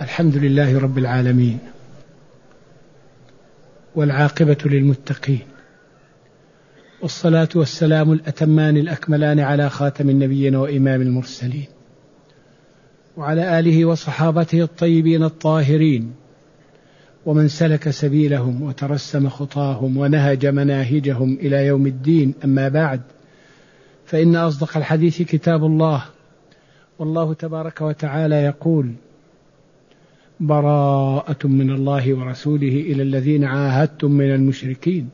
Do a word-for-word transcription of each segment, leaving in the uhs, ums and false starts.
الحمد لله رب العالمين، والعاقبة للمتقين، والصلاة والسلام الأتمان الأكملان على خاتم النبيين وإمام المرسلين، وعلى آله وصحابته الطيبين الطاهرين، ومن سلك سبيلهم وترسم خطاهم ونهج مناهجهم إلى يوم الدين. أما بعد، فإن أصدق الحديث كتاب الله، والله تبارك وتعالى يقول: براءة من الله ورسوله إلى الذين عاهدتم من المشركين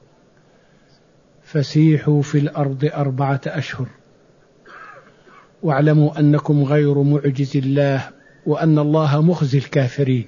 فسيحوا في الأرض أربعة أشهر واعلموا أنكم غير معجز الله وأن الله مخزي الكافرين.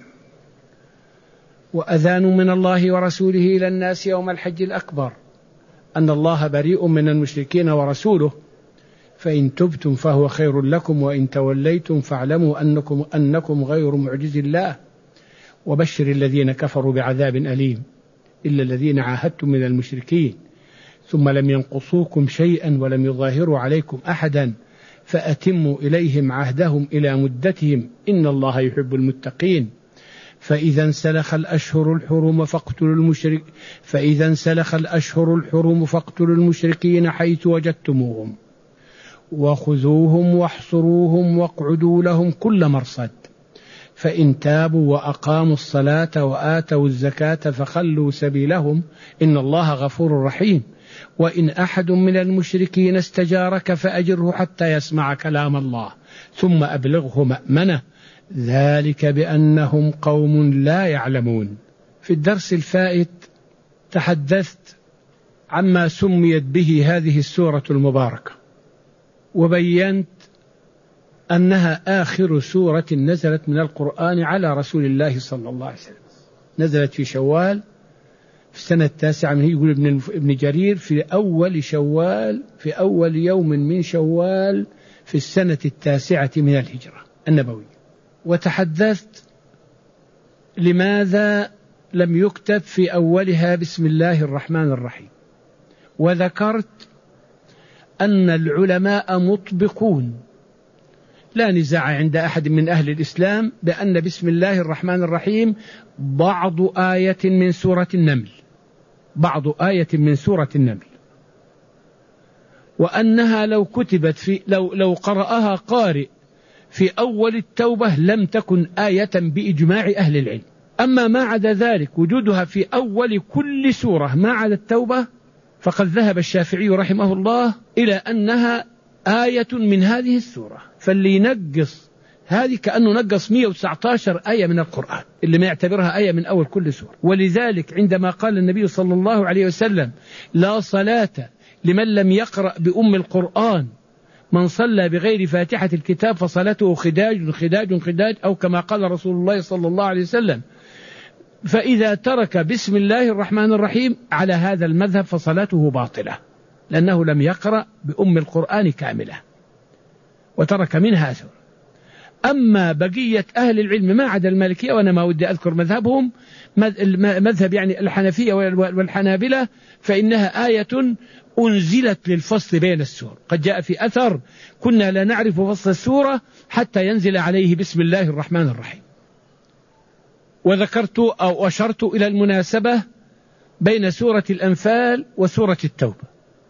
وأذان من الله ورسوله إلى الناس يوم الحج الأكبر أن الله بريء من المشركين ورسوله، فإن تبتم فهو خير لكم وإن توليتم فاعلموا أنكم, أنكم غير معجز الله، وبشر الذين كفروا بعذاب أليم إلا الذين عاهدتم من المشركين ثم لم ينقصوكم شيئا ولم يظاهروا عليكم أحدا فأتموا إليهم عهدهم إلى مدتهم إن الله يحب المتقين. فإذا انسلخ الأشهر الحرم فاقتلوا المشرك فإذا انسلخ الأشهر الحرم فاقتلوا المشركين حيث وجدتموهم وخذوهم واحصروهم واقعدوا لهم كل مرصد، فإن تابوا وأقاموا الصلاة وآتوا الزكاة فخلوا سبيلهم إن الله غفور رحيم. وإن أحد من المشركين استجارك فأجره حتى يسمع كلام الله ثم أبلغه مأمنه، ذلك بأنهم قوم لا يعلمون. في الدرس الفائت تحدثت عما سميت به هذه السورة المباركة، وبينت أنها آخر سورة نزلت من القرآن على رسول الله صلى الله عليه وسلم. نزلت في شوال في السنة التاسعة من يقول ابن, ابن جرير في أول شوال في أول يوم من شوال في السنة التاسعة من الهجرة النبوية. وتحدثت لماذا لم يكتب في أولها بسم الله الرحمن الرحيم، وذكرت أن العلماء مطبقون، لا نزاع عند أحد من أهل الإسلام بأن بسم الله الرحمن الرحيم بعض آية من سورة النمل بعض آية من سورة النمل وأنها لو كتبت في لو لو قرأها قارئ في أول التوبة لم تكن آية بإجماع أهل العلم. أما ما عدا ذلك وجودها في أول كل سورة ما عدا التوبة فقد ذهب الشافعي رحمه الله إلى أنها آية من هذه السورة، فاللي ينقص هذه كأنه نقص مئة وتسعة عشر آية من القرآن اللي ما يعتبرها آية من أول كل سورة. ولذلك عندما قال النبي صلى الله عليه وسلم: لا صلاة لمن لم يقرأ بأم القرآن، من صلى بغير فاتحة الكتاب فصلاته خداج خداج خداج، أو كما قال رسول الله صلى الله عليه وسلم. فإذا ترك بسم الله الرحمن الرحيم على هذا المذهب فصلاته باطلة، لأنه لم يقرأ بأم القرآن كاملة وترك منها سورة. أما بقية أهل العلم ما عدا المالكية، وأنا ما ودي أذكر مذهبهم، مذهب يعني الحنفية والحنابلة، فإنها آية أنزلت للفصل بين السور. قد جاء في أثر: كنا لا نعرف فصل السورة حتى ينزل عليه بسم الله الرحمن الرحيم. وذكرت أو أشرت إلى المناسبة بين سورة الأنفال وسورة التوبة،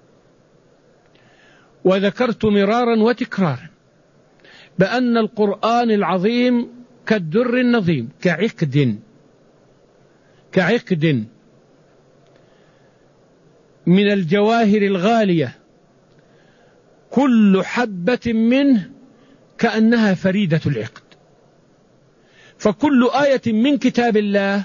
وذكرت مرارا وتكرارا بأن القرآن العظيم كالدر النظيم، كعقد كعقد من الجواهر الغالية، كل حبة منه كأنها فريدة العقد. فكل آية من كتاب الله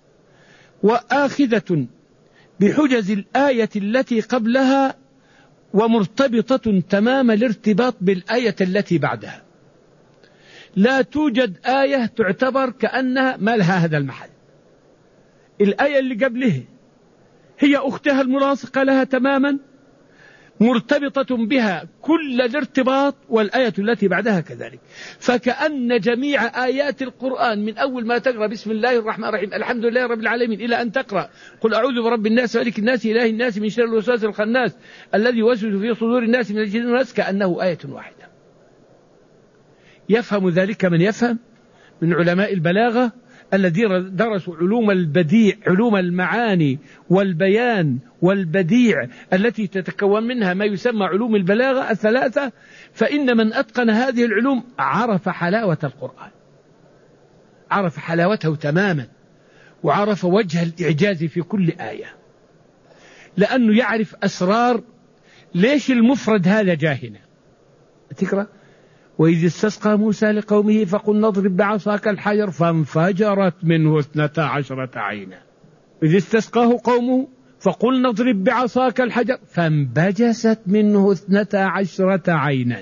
وآخذة بحجز الآية التي قبلها ومرتبطة تمام الارتباط بالآية التي بعدها. لا توجد آية تعتبر كأنها ما لها هذا المحل. الآية اللي قبله هي أختها الملاصقة لها تماما، مرتبطة بها كل الارتباط، والآية التي بعدها كذلك. فكأن جميع آيات القرآن من أول ما تقرأ بسم الله الرحمن الرحيم الحمد لله رب العالمين إلى أن تقرأ قل أعوذ برب الناس مالك الناس إله الناس من شر الوسواس الخناس الذي يوسوس في صدور الناس من الجن والناس، كأنه آية واحدة. يفهم ذلك من يفهم، من علماء البلاغة الذين درسوا علوم البديع، علوم المعاني والبيان والبديع التي تتكون منها ما يسمى علوم البلاغة الثلاثة، فإن من أتقن هذه العلوم عرف حلاوة القرآن، عرف حلاوته تماما، وعرف وجه الإعجاز في كل آية، لأنه يعرف أسرار ليش المفرد هذا جاهنا. تقرأ وإذ استسقى موسى لقومه فقل اضرب بعصاك الحجر فانفجرت منه اثنتا عشرة عينا. إذ استسقاه قومه فقل اضرب بعصاك الحجر فانبجست منه اثنتا عشرة عينا.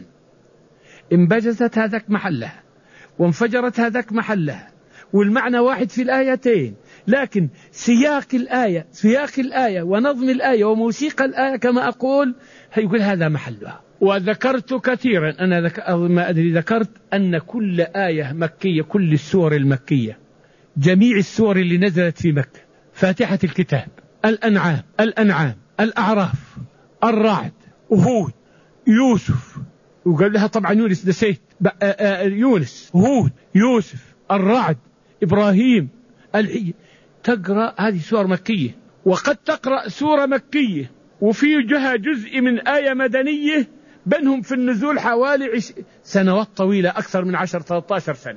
انبجست هذاك محلها وانفجرت هذاك محلها، والمعنى واحد في الآيتين، لكن سياق الآية سياق الآية ونظم الآية وموسيقى الآية كما أقول يقول هذا محلها. وذكرت كثيرا، أنا ذك... ما أدري ذكرت أن كل آية مكية، كل السور المكية، جميع السور اللي نزلت في مكة، فاتحة الكتاب، الأنعام الأنعام الأعراف، الرعد، هود، يوسف، وقال لها طبعا يونس نسيت، يونس، هود، يوسف، الرعد، إبراهيم، الحي، تقرأ هذه سور مكية. وقد تقرأ سورة مكية وفي جهة جزء من آية مدنية بينهم في النزول حوالي سنوات طويلة، أكثر من عشر ثلاثة عشر سنة،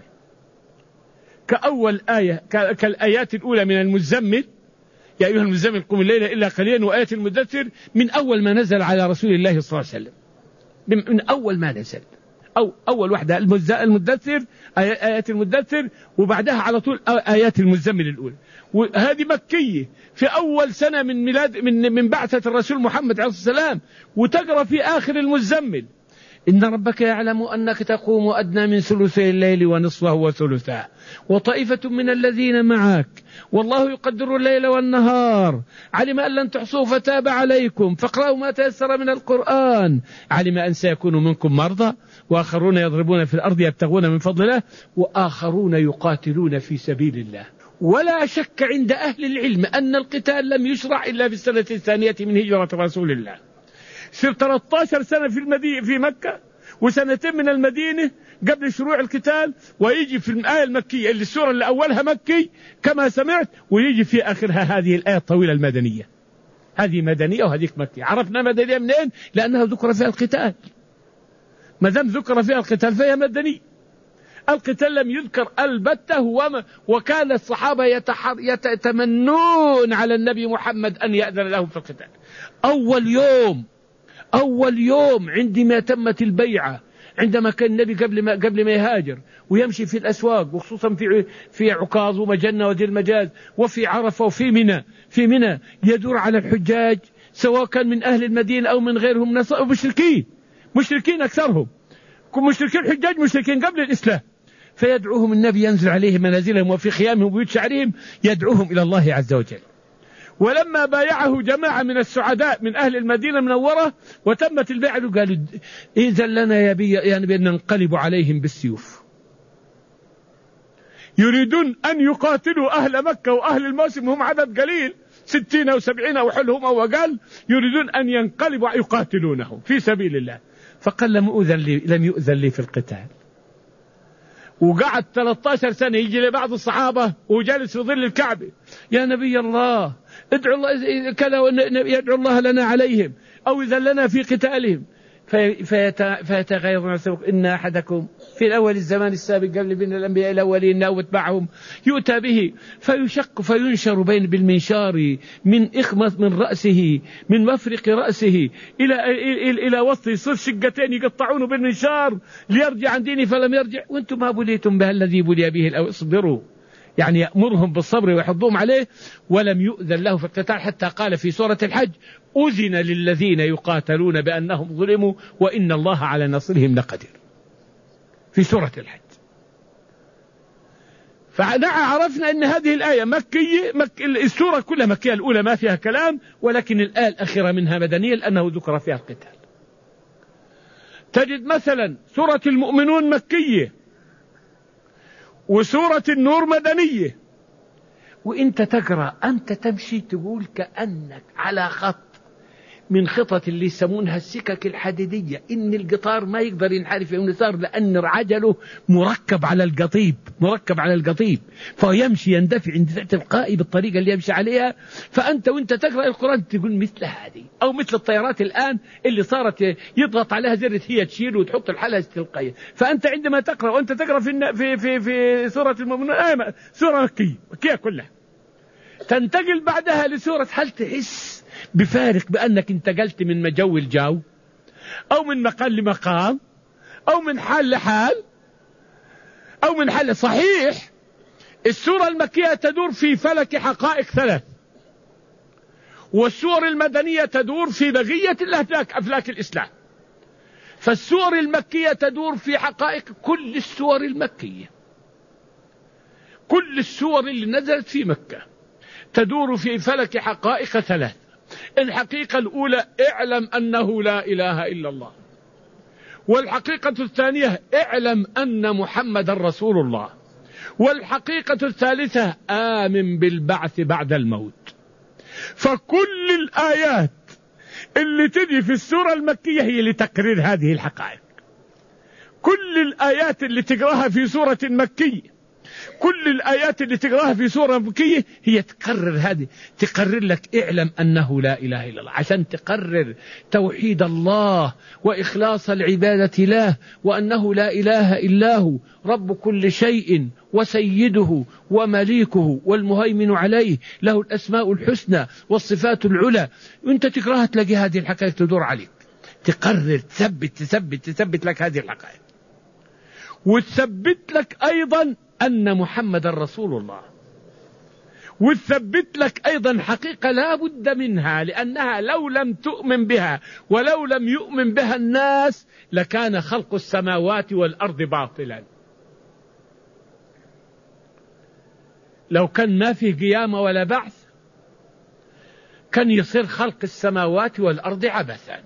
كأول آية كالآيات الأولى من المزمل، يا أيها المزمل قم الليل إلا قليلا، وآية المدثر من أول ما نزل على رسول الله صلى الله عليه وسلم، من أول ما نزل، أو أول واحدة المدثر، آيات المدثر، وبعدها على طول آيات المزمل الأولى، وهذه مكية في أول سنة من ميلاد من من بعثة الرسول محمد عليه الصلاة والسلام، وتقرأ في آخر المزمل إن ربك يعلم أنك تقوم أدنى من ثلثي الليل ونصفه وثلثاه وطائفة من الذين معك والله يقدر الليل والنهار علم أن لن تحصوا فتاب عليكم فاقرأوا ما تيسر من القرآن علم أن سيكون منكم مرضى وآخرون يضربون في الأرض يبتغون من فضل الله وآخرون يقاتلون في سبيل الله. ولا شك عند أهل العلم أن القتال لم يشرع إلا في السنة الثانية من هجرة رسول الله. صار ثلاثة عشر سنة في المدينة في مكة وسنتين من المدينة قبل شروع القتال، ويجي في الآية المكية اللي السورة اللي أولها مكي كما سمعت، ويجي في آخرها هذه الآية الطويلة المدنية. هذه مدنية وهذيك مكية. عرفنا مدنية منين؟ لأنها ذكر فيها القتال. ما دام ذكر فيها القتال فهي مدنية. القتال لم يذكر البتة، وكان الصحابة يتمنون على النبي محمد أن يأذن لهم في القتال. أول يوم أول يوم عندما تمت البيعة، عندما كان النبي قبل ما قبل ما يهاجر ويمشي في الأسواق، وخصوصا في في عكاظ ومجنة ودير المجاز وفي عرفة وفي منى في منى يدور على الحجاج سواء كان من أهل المدينة أو من غيرهم، مشركين مشركين أكثرهم، مشركين الحجاج مشركين قبل الإسلام، فيدعوهم النبي ينزل عليهم منازلهم وفي خيامهم وبيوت شعرهم يدعوهم إلى الله عز وجل. ولما بايعه جماعة من السعداء من أهل المدينة المنورة وتمت البيعة قالوا إذن لنا يا بي يا نبي أن ننقلب عليهم بالسيوف. يريدون أن يقاتلوا أهل مكة وأهل الموسم هم عدد قليل ستين أو سبعين أو حلهم أو أقل، يريدون أن ينقلبوا يقاتلونهم في سبيل الله. فقال لم يؤذن لي لم يؤذن لي في القتال. وقعد ثلاثة عشر سنة يجي لبعض الصحابة وجالس في ظل الكعبة، يا نبي الله ادعو الله كذا يدعو الله لنا عليهم أو إذا لنا في قتالهم، فيتغير إن أحدكم في الأول الزمان السابق قبل بين الأنبياء الأولين أو اتبعهم يؤتى به فيشق فينشر بين بالمنشار من إخمص من رأسه من مفرق رأسه إلى إلى إلى وسط، يصير شقتين يقطعونه بالمنشار ليرجع عن دينه فلم يرجع وأنتم ما بليتم به الذي بلي به أو اصبروا، يعني يأمرهم بالصبر ويحضهم عليه. ولم يؤذن له في القتال حتى قال في سورة الحج أذن للذين يقاتلون بأنهم ظلموا وإن الله على نصرهم لقدير في سورة الحج. فعرفنا أن هذه الآية مكية مك... السورة كلها مكية، الأولى ما فيها كلام، ولكن الآية الأخيرة منها مدنية لأنه ذكر فيها القتال. تجد مثلا سورة المؤمنون مكية وسورة النور مدنية، وانت تقرأ انت تمشي تقول كأنك على خط من خطط اللي يسمونها السكك الحديدية، إن القطار ما يقدر ينحرف يمين يسار لأن عجله مركب على القضيب، مركب على القضيب، فيمشي يندفع اندفاع تلقائي بالطريقة اللي يمشي عليها. فأنت وانت تقرأ القرآن تقول مثل هذه، أو مثل الطيارات الآن اللي صارت يضغط عليها زر هي تشيل وتحط الحلقة تلقائية. فأنت عندما تقرأ وأنت تقرأ في في في, في سورة المؤمنون آية سورة مكية مكية كلها، تنتقل بعدها لسورة هل تحس بفارق بأنك انتقلت من مجو الجو أو من مقام لمقام أو من حال لحال أو من حال. صحيح السورة المكية تدور في فلك حقائق ثلاث، والسور المدنية تدور في بقية الأفلاك أفلاك الإسلام. فالسور المكية تدور في حقائق كل السور المكية، كل السور اللي نزلت في مكة تدور في فلك حقائق ثلاث. الحقيقة الأولى اعلم أنه لا إله إلا الله، والحقيقة الثانية اعلم أن محمد رسول الله، والحقيقة الثالثة آمن بالبعث بعد الموت. فكل الآيات اللي تجي في السورة المكية هي لتقرير هذه الحقائق. كل الآيات اللي تقراها في سورة مكية، كل الآيات اللي تقراها في سورة مكية هي تقرر هذه، تقرر لك اعلم أنه لا إله إلا الله، عشان تقرر توحيد الله وإخلاص العبادة له، وأنه لا إله إلا هو رب كل شيء وسيده ومليكه والمهيمن عليه، له الأسماء الحسنى والصفات العلى. وانت تقراها تلاقي هذه الحقائق تدور عليك، تقرر تثبت تثبت تثبت لك هذه الحقائق، وتثبت لك أيضا أن محمد رسول الله، وتثبت لك أيضا حقيقة لا بد منها، لأنها لو لم تؤمن بها ولو لم يؤمن بها الناس لكان خلق السماوات والأرض باطلا. لو كان ما فيه قيامة ولا بعث كان يصير خلق السماوات والأرض عبثا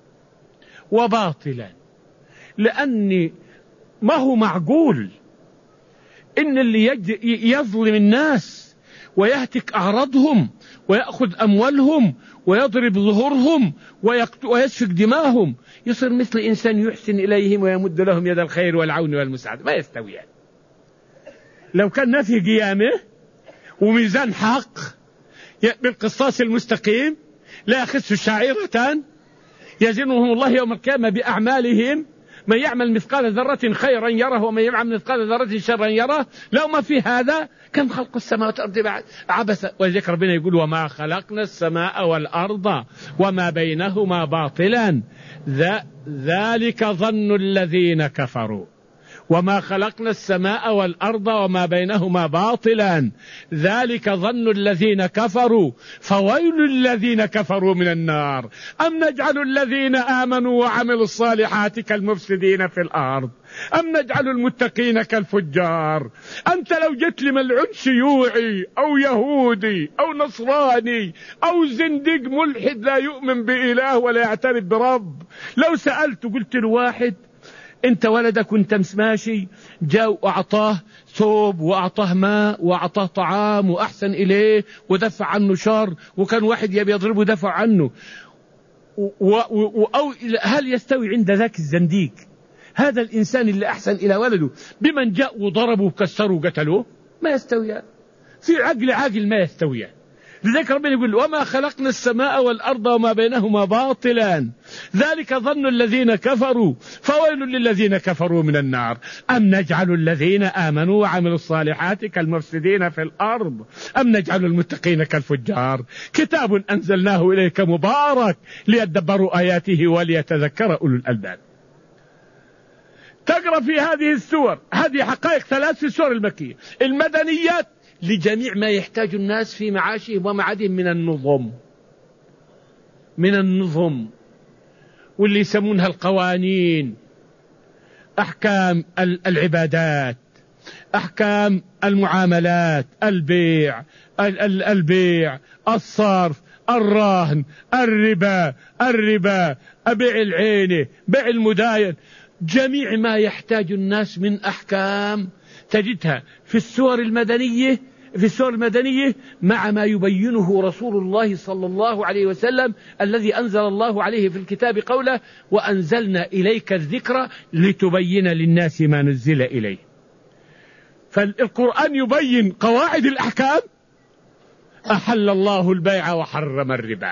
وباطلا، لأني ما هو معقول إن اللي يظلم الناس ويهتك أعراضهم ويأخذ أموالهم ويضرب ظهورهم ويسفك دماءهم يصير مثل إنسان يحسن إليهم ويمد لهم يد الخير والعون والمساعدة. ما يستويان. يعني لو كان ما في قيامه وميزان حق بالقصاص المستقيم لا يخس شعيرة يزنهم الله يوم القيامة بأعمالهم، من يعمل مثقال ذرة خيرا يره ومن يعمل مثقال ذرة شرا يره. لو ما في هذا كم خلق السماوات والأرض بعد عبثا. ولذلك ربنا يقول وما خلقنا السماء والأرض وما بينهما باطلا ذلك ظن الذين كفروا، وما خلقنا السماء والأرض وما بينهما باطلا ذلك ظن الذين كفروا فويل الذين كفروا من النار. أم نجعل الذين آمنوا وعملوا الصالحات كالمفسدين في الأرض أم نجعل المتقين كالفجار. أنت لو جت لي ملعون شيوعي أو يهودي أو نصراني أو زنديق ملحد لا يؤمن بإله ولا يعترف برب، لو سألته قلت له واحد انت ولدك وانت ماشي جاء واعطاه ثوب واعطاه ماء واعطاه طعام واحسن اليه ودفع عنه شر، وكان واحد يبي يضربه دفع عنه، و و أو هل يستوي عند ذاك الزنديق هذا الانسان اللي احسن الى ولده بمن جاء وضربه وكسره وقتله؟ ما يستويان. في عقل عاقل ما يستويان. لذلك ربنا يقول وما خلقنا السماء والأرض وما بينهما باطلا ذلك ظن الذين كفروا فويل للذين كفروا من النار. أم نجعل الذين آمنوا وعملوا الصالحات كالمفسدين في الأرض أم نجعل المتقين كالفجار. كتاب أنزلناه إليك مبارك ليدبروا آياته وليتذكر أولو الألباب. تقرأ في هذه السور هذه حقائق ثلاث في السور المكية. المدنيات لجميع ما يحتاج الناس في معاشهم ومعادهم من النظم، من النظم واللي يسمونها القوانين، أحكام العبادات، أحكام المعاملات، البيع البيع الصرف الرهن الربا الربا بيع العينة بيع المداين، جميع ما يحتاج الناس من أحكام تجدها في السور المدنية في السور المدنية مع ما يبينه رسول الله صلى الله عليه وسلم الذي أنزل الله عليه في الكتاب قوله وأنزلنا إليك الذكر لتبين للناس ما نزل إليه. فالقرآن يبين قواعد الأحكام، أحل الله البيع وحرم الربا،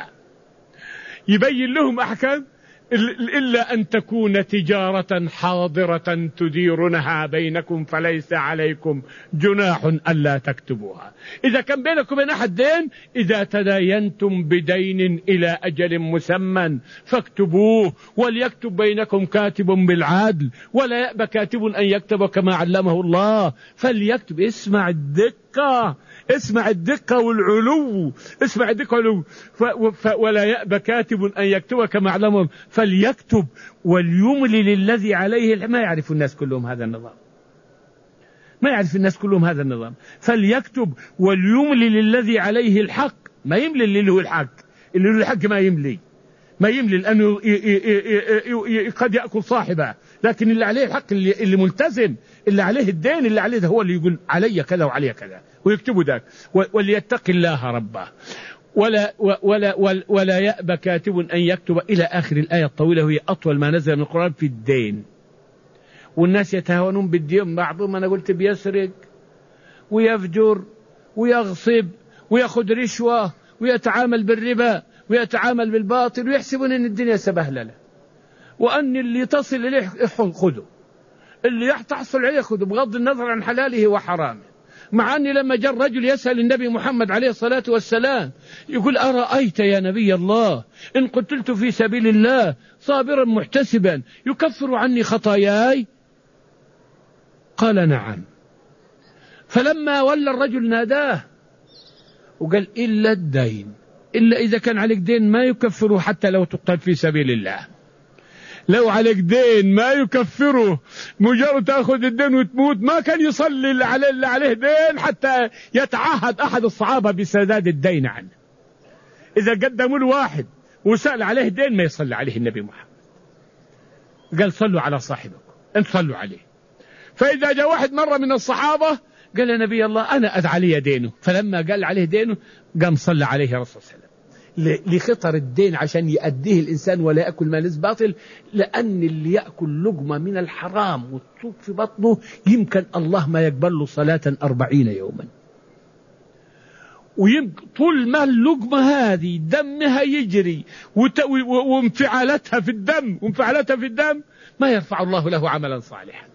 يبين لهم أحكام إلا أن تكون تجارة حاضرة تديرونها بينكم فليس عليكم جناح ألا تكتبوها. إذا كان بينكم وبين أحد دين، إذا تداينتم بدين إلى أجل مسمى فاكتبوه، وليكتب بينكم كاتب بالعدل ولا يأبى كاتب أن يكتب كما علمه الله فليكتب. اسمع الدقة، اسمع الدقة والعلو، اسمع الدقة والعلو. ولا يأبى كاتب أن يكتب كما علمه فليكتب وليملل الذي عليه. ما يعرف الناس كلهم هذا النظام، ما يعرف الناس كلهم هذا النظام. فليكتب وليملل الذي عليه الحق. ما يملي اللي له الحق، اللي له الحق ما يملي، ما يملي لأنه قد يأكل صاحبه، لكن اللي عليه الحق اللي, اللي ملتزم، اللي عليه الدين، اللي عليه ده هو اللي يقول علي كذا وعلي كذا ويكتبوا ذاك. وليتق الله ربه ولا, ولا, ولا, ولا يأبى كاتب أن يكتب إلى آخر الآية الطويلة، وهي أطول ما نزل من القرآن في الدين. والناس يتهاونون بالدين، بعضهم أنا قلت بيسرق ويفجر ويغصب ويأخذ رشوة ويتعامل بالربا ويتعامل بالباطل ويحسبون أن الدنيا سبهللة، وأن اللي تصل إليه خذه، اللي تحصل عليه خذه بغض النظر عن حلاله وحرامه. مع أني لما جاء الرجل يسأل النبي محمد عليه الصلاة والسلام يقول أرأيت يا نبي الله إن قتلت في سبيل الله صابرا محتسبا يكفر عني خطاياي؟ قال نعم. فلما ولى الرجل ناداه وقال إلا الدين، إلا إذا كان عليك دين ما يكفره حتى لو تقتل في سبيل الله. لو عليك دين ما يكفره، مجرد تأخذ الدين وتموت. ما كان يصلي اللي عليه, اللي عليه دين حتى يتعهد أحد الصحابة بسداد الدين عنه. إذا قدموا له واحد وسأل عليه دين ما يصلي عليه النبي محمد، قال صلوا على صاحبكم، أنت صلوا عليه. فإذا جاء واحد مرة من الصحابة قال يا نبي الله أنا أدعى لي دينه، فلما قال عليه دينه قام صلى عليه رسول الله لخطر الدين عشان يأديه الإنسان ولا يأكل مال باطل. لأن اللي يأكل لقمة من الحرام وتصب في بطنه يمكن الله ما يقبل له صلاة أربعين يوما. وطول ما اللقمة هذه دمها يجري وانفعالتها في الدم وانفعالتها في الدم ما يرفع الله له عملا صالحا.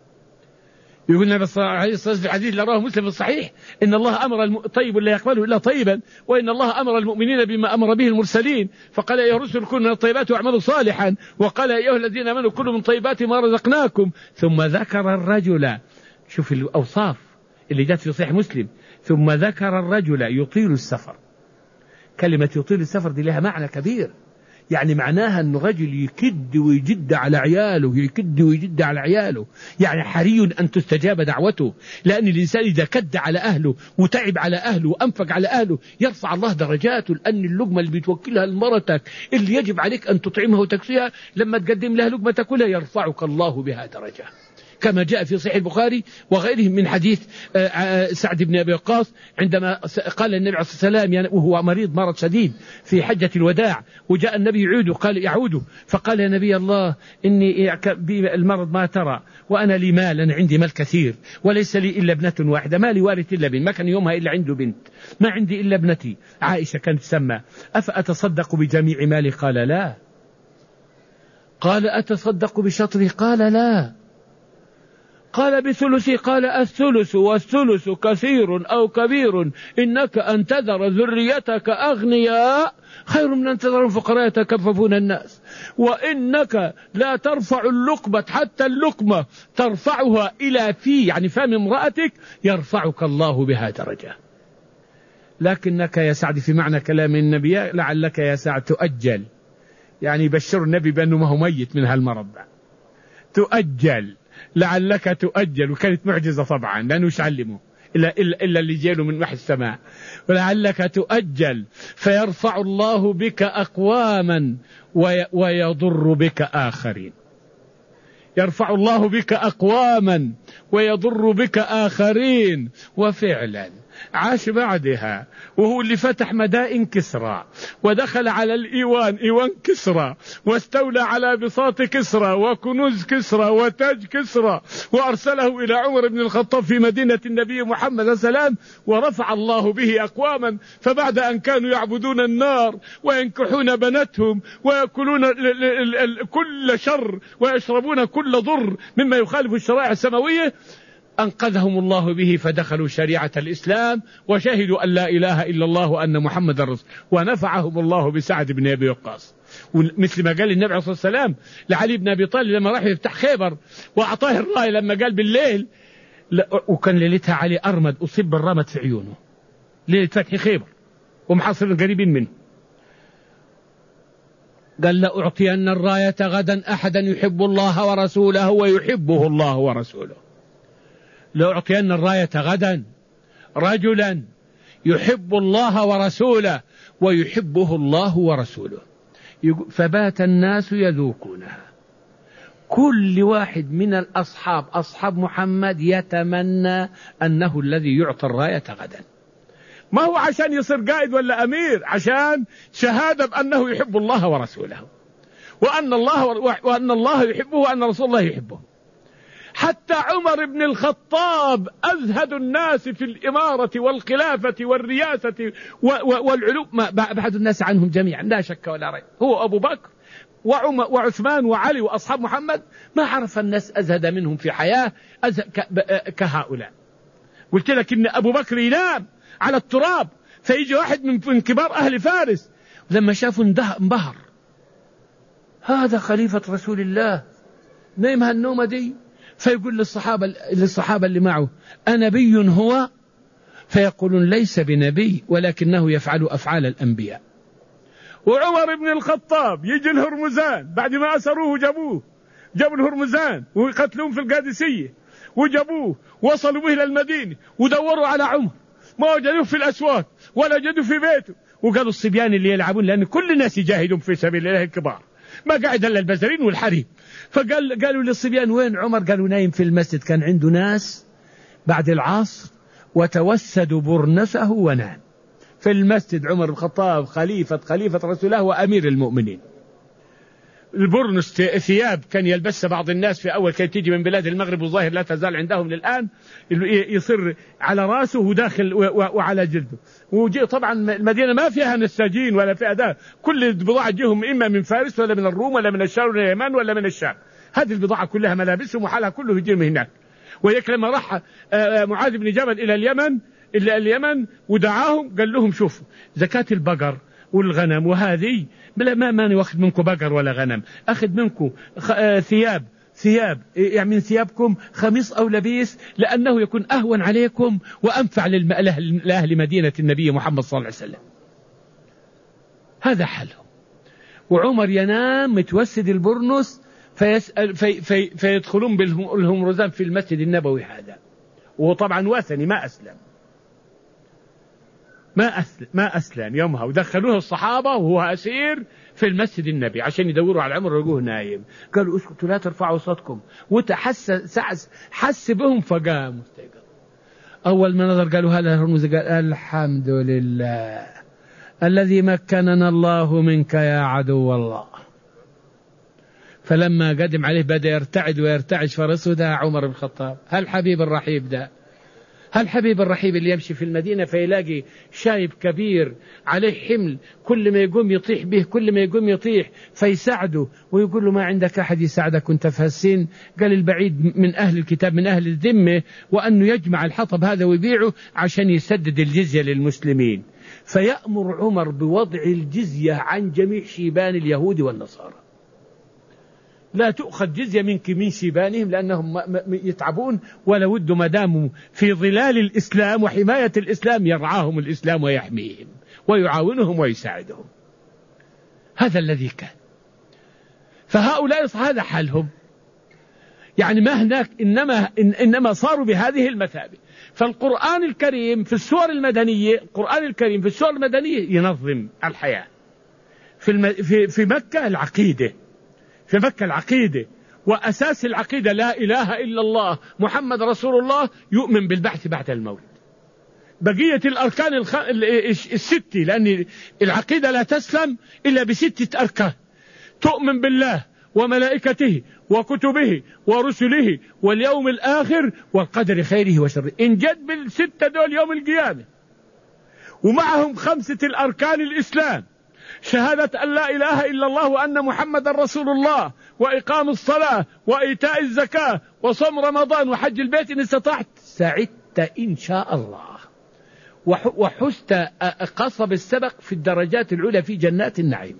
يقول النبي صلى الله عليه وسلم في الحديث اللي رواه مسلم الصحيح إن الله أمر الطيب لا يقبله إلا طيبا، وإن الله أمر المؤمنين بما أمر به المرسلين، فقال يا رسل كلوا من الطيبات واعملوا صالحا، وقال يا أيها الذين آمنوا كلوا من طيبات ما رزقناكم. ثم ذكر الرجل، شوف الأوصاف اللي جاءت في صحيح مسلم، ثم ذكر الرجل يطيل السفر. كلمة يطيل السفر دي لها معنى كبير، يعني معناها أن رجل يكد ويجد على عياله، يكد ويجد على عياله، يعني حري أن تستجاب دعوته. لأن الإنسان إذا كد على أهله وتعب على أهله وأنفق على أهله يرفع الله درجاته. لأن اللقمة اللي بتوكلها لمرتك اللي يجب عليك أن تطعمها وتكسيها لما تقدم لها لقمة تأكلها يرفعك الله بها درجة، كما جاء في صحيح البخاري وغيره من حديث سعد بن أبي وقاص عندما قال النبي عليه الصلاة والسلام يعني وهو مريض مرض شديد في حجة الوداع، وجاء النبي يعوده قال يعوده فقال يا نبي الله إني المرض ما ترى وأنا لي مال، أنا عندي مال كثير وليس لي إلا ابنة واحدة، ما لي وارث إلا بنت، ما كان يومها إلا عنده بنت، ما عندي إلا ابنتي عائشة كانت تسمى، أفأتصدق بجميع مالي؟ قال لا. قال أتصدق بشطره؟ قال لا. قال بثلثي؟ قال الثلث والثلث كثير أو كبير، إنك أن تذر ذريتك أغنياء خير من أن تذرهم فقراء يتكففون الناس، وإنك لا ترفع اللقمة حتى اللقمة ترفعها إلى في يعني فم امرأتك يرفعك الله بها درجة. لكنك يا سعد في معنى كلام النبي لعلك يا سعد تؤجل، يعني يبشر النبي بأنه ما هو ميت من هالمرض، تؤجل لعلك تؤجل. وكانت معجزة طبعا لأنه مش علمه إلا, إلا, إلا اللي جاله من وحي السماء. ولعلك تؤجل فيرفع الله بك أقواما ويضر بك آخرين. يرفع الله بك أقواما ويضر بك آخرين. وفعلا عاش بعدها، وهو اللي فتح مدائن كسرى، ودخل على الإيوان إيوان كسرى، واستولى على بساط كسرى وكنوز كسرى وتاج كسرى، وأرسله إلى عمر بن الخطاب في مدينة النبي محمد صلى الله عليه وسلم، ورفع الله به أقواما. فبعد أن كانوا يعبدون النار وينكحون بناتهم ويأكلون كل شر ويشربون كل ضر مما يخالف الشرائع السماوية، أنقذهم الله به فدخلوا شريعة الإسلام وشهدوا أن لا إله إلا الله وأن محمد رسول، ونفعهم الله بسعد بن أبي وقاص. مثل ما قال النبي عليه الصلاة والسلام لعلي بن أبي طالب لما راح يفتح خيبر وأعطاه الراية، لما قال بالليل، وكان ليلتها علي أرمد أصيب بالرمد في عيونه ليلة فتح خيبر ومحاصر قريبين منه، قال لأعطين الراية غدا أحدا يحب الله ورسوله ويحبه الله ورسوله. لأعطين الراية غدا رجلا يحب الله ورسوله ويحبه الله ورسوله. فبات الناس يذوقونها، كل واحد من الأصحاب أصحاب محمد يتمنى أنه الذي يعطى الراية غدا، ما هو عشان يصير قائد ولا أمير، عشان شهادة بأنه يحب الله ورسوله، وأن الله وأن الله يحبه وأن رسول الله يحبه. حتى عمر بن الخطاب أزهد الناس في الإمارة والخلافة والرياسة والعلوم، بعد الناس عنهم جميعا لا شك ولا ريب، هو أبو بكر وعمر وعثمان وعلي وأصحاب محمد، ما عرف الناس أزهد منهم في حياة كهؤلاء. قلت لك إن أبو بكر ينام على التراب فيجي واحد من كبار أهل فارس، لما شافوا انبهر، هذا خليفة رسول الله نايم هالنومة دي، فيقول للصحابة للصحابة اللي معه أنبي هو؟ فيقولون ليس بنبي ولكنه يفعل أفعال الأنبياء. وعمر بن الخطاب يجي الهرمزان بعد ما أسروه جابوه، جابوا الهرمزان ويقتلون في القادسية، وجابوه وصلوا به إلى المدينة ودوروا على عمر، ما وجدوه في الأسواق ولا وجدوه في بيته، وقالوا الصبيان اللي يلعبون، لأن كل الناس يجاهدون في سبيل الله الكبار، ما قاعد إلا البزرين والحريم. فقال قالوا للصبيان وين عمر؟ قالوا نايم في المسجد، كان عنده ناس بعد العصر وتوسدوا برنسه ونام في المسجد. عمر بن الخطاب خليفة خليفة رسول الله وأمير المؤمنين. البرنس ثياب كان يلبسها بعض الناس في أول، كانت تيجي من بلاد المغرب والظاهر لا تزال عندهم للآن، يصير على رأسه وداخل وعلى جلده. وجي طبعا المدينة ما فيها نساجين ولا فيها ده، كل البضاعة جيهم إما من فارس ولا من الروم ولا من الشام ولا من اليمن ولا من الشام، هذه البضاعة كلها ملابسهم وحالها كله يجي من هناك. وياك لما راح معاذ بن جبل إلى اليمن إلى اليمن ودعاهم قال لهم شوفوا زكاة البقر والغنم وهذه بلا ما ماني واخذ منكم بقر ولا غنم، أخذ منكم ثياب ثياب يعني من ثيابكم خميص أو لبيس، لأنه يكون أهون عليكم وأنفع لأهل مدينة النبي محمد صلى الله عليه وسلم. هذا حلهم. وعمر ينام متوسد البرنس فيسأل في في فيدخلون بالهمرزان في المسجد النبوي هذا، وهو طبعا وثني ما أسلم ما أسلم ما أسلم يومها، ودخلوه الصحابة وهو أسير في المسجد النبي عشان يدوروا على عمر ولقوه نايم. قالوا اسكتوا لا ترفعوا صوتكم، وتحس حس بهم فقام مستيقظ. أول ما نظر قالوا هذا الهرمز، قال الحمد لله الذي مكننا الله منك يا عدو الله. فلما قدم عليه بدأ يرتعد ويرتعش فرسه، ده عمر بن الخطاب، هل حبيب الرحيب ده، هل حبيب الرحيب اللي يمشي في المدينة فيلاقي شايب كبير عليه حمل، كل ما يقوم يطيح به، كل ما يقوم يطيح فيساعده ويقول له ما عندك أحد يساعدك وانت في هالسن؟ قال البعيد من أهل الكتاب من أهل الذمة، وأنه يجمع الحطب هذا ويبيعه عشان يسدد الجزية للمسلمين. فيأمر عمر بوضع الجزية عن جميع شيبان اليهود والنصارى، لا تؤخذ جزية منك من شيبانهم لأنهم يتعبون، ولا ود ما داموا في ظلال الإسلام وحماية الإسلام يرعاهم الإسلام ويحميهم ويعاونهم ويساعدهم. هذا الذي كان. فهؤلاء هذا حالهم، يعني ما هناك، إنما, إنما صاروا بهذه المثابة. فالقرآن الكريم في السور المدنية القرآن الكريم في السور المدنية ينظم الحياة. في, الم... في... في مكة العقيدة، في مكة العقيدة، وأساس العقيدة لا إله إلا الله محمد رسول الله، يؤمن بالبعث بعد الموت. بقية الأركان الخ... الستة، لأن العقيدة لا تسلم إلا بستة أركان: تؤمن بالله وملائكته وكتبه ورسله واليوم الآخر والقدر خيره وشره. إن جد بالستة دول يوم القيامة، ومعهم خمسة الأركان الإسلام: شهادة أن لا إله إلا الله وأن محمد رسول الله، وإقام الصلاة، وإيتاء الزكاة، وصوم رمضان، وحج البيت إن استطعت. سعدت إن شاء الله، وحست قصب السبق في الدرجات العلى في جنات النعيم.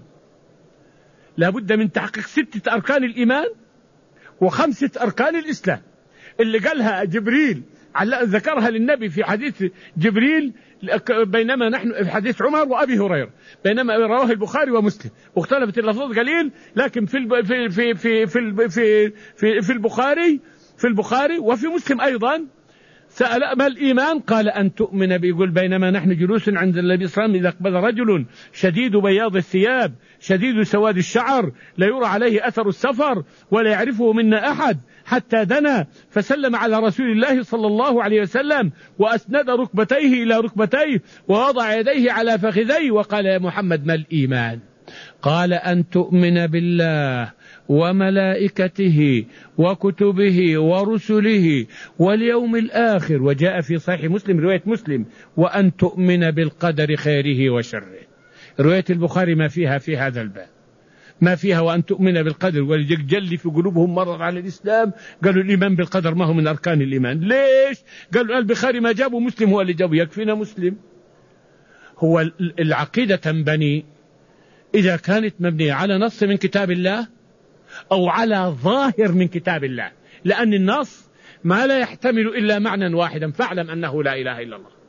لا بد من تحقيق ستة أركان الإيمان وخمسة أركان الإسلام اللي قالها جبريل، ذكرها للنبي في حديث جبريل بينما نحن في حديث عمر وأبي هريرة، بينما رواه البخاري ومسلم، واختلفت اللفظات قليل، لكن في في في في في في, في, في البخاري في البخاري وفي مسلم أيضا. سأل ما الإيمان؟ قال أن تؤمن، بيقول بينما نحن جلوس عند النبي صلى الله عليه وسلم إذا أقبل رجل شديد بياض الثياب شديد سواد الشعر لا يرى عليه أثر السفر ولا يعرفه منا أحد، حتى دنا فسلم على رسول الله صلى الله عليه وسلم وأسند ركبتيه إلى ركبتيه ووضع يديه على فخذيه وقال: يا محمد ما الإيمان؟ قال: أن تؤمن بالله وملائكته وكتبه ورسله واليوم الآخر، وجاء في صحيح مسلم رواية مسلم: وأن تؤمن بالقدر خيره وشره. رواية البخاري ما فيها في هذا الباب، ما فيها وأن تؤمن بالقدر. والجل في قلوبهم مرض على الإسلام، قالوا الإيمان بالقدر ما هو من أركان الإيمان. ليش؟ قالوا البخاري ما جابوا، مسلم هو اللي جابوا، يكفينا مسلم. هو العقيدة تنبني إذا كانت مبنية على نص من كتاب الله أو على ظاهر من كتاب الله، لأن النص ما لا يحتمل إلا معنى واحدا: فاعلم أنه لا إله إلا الله.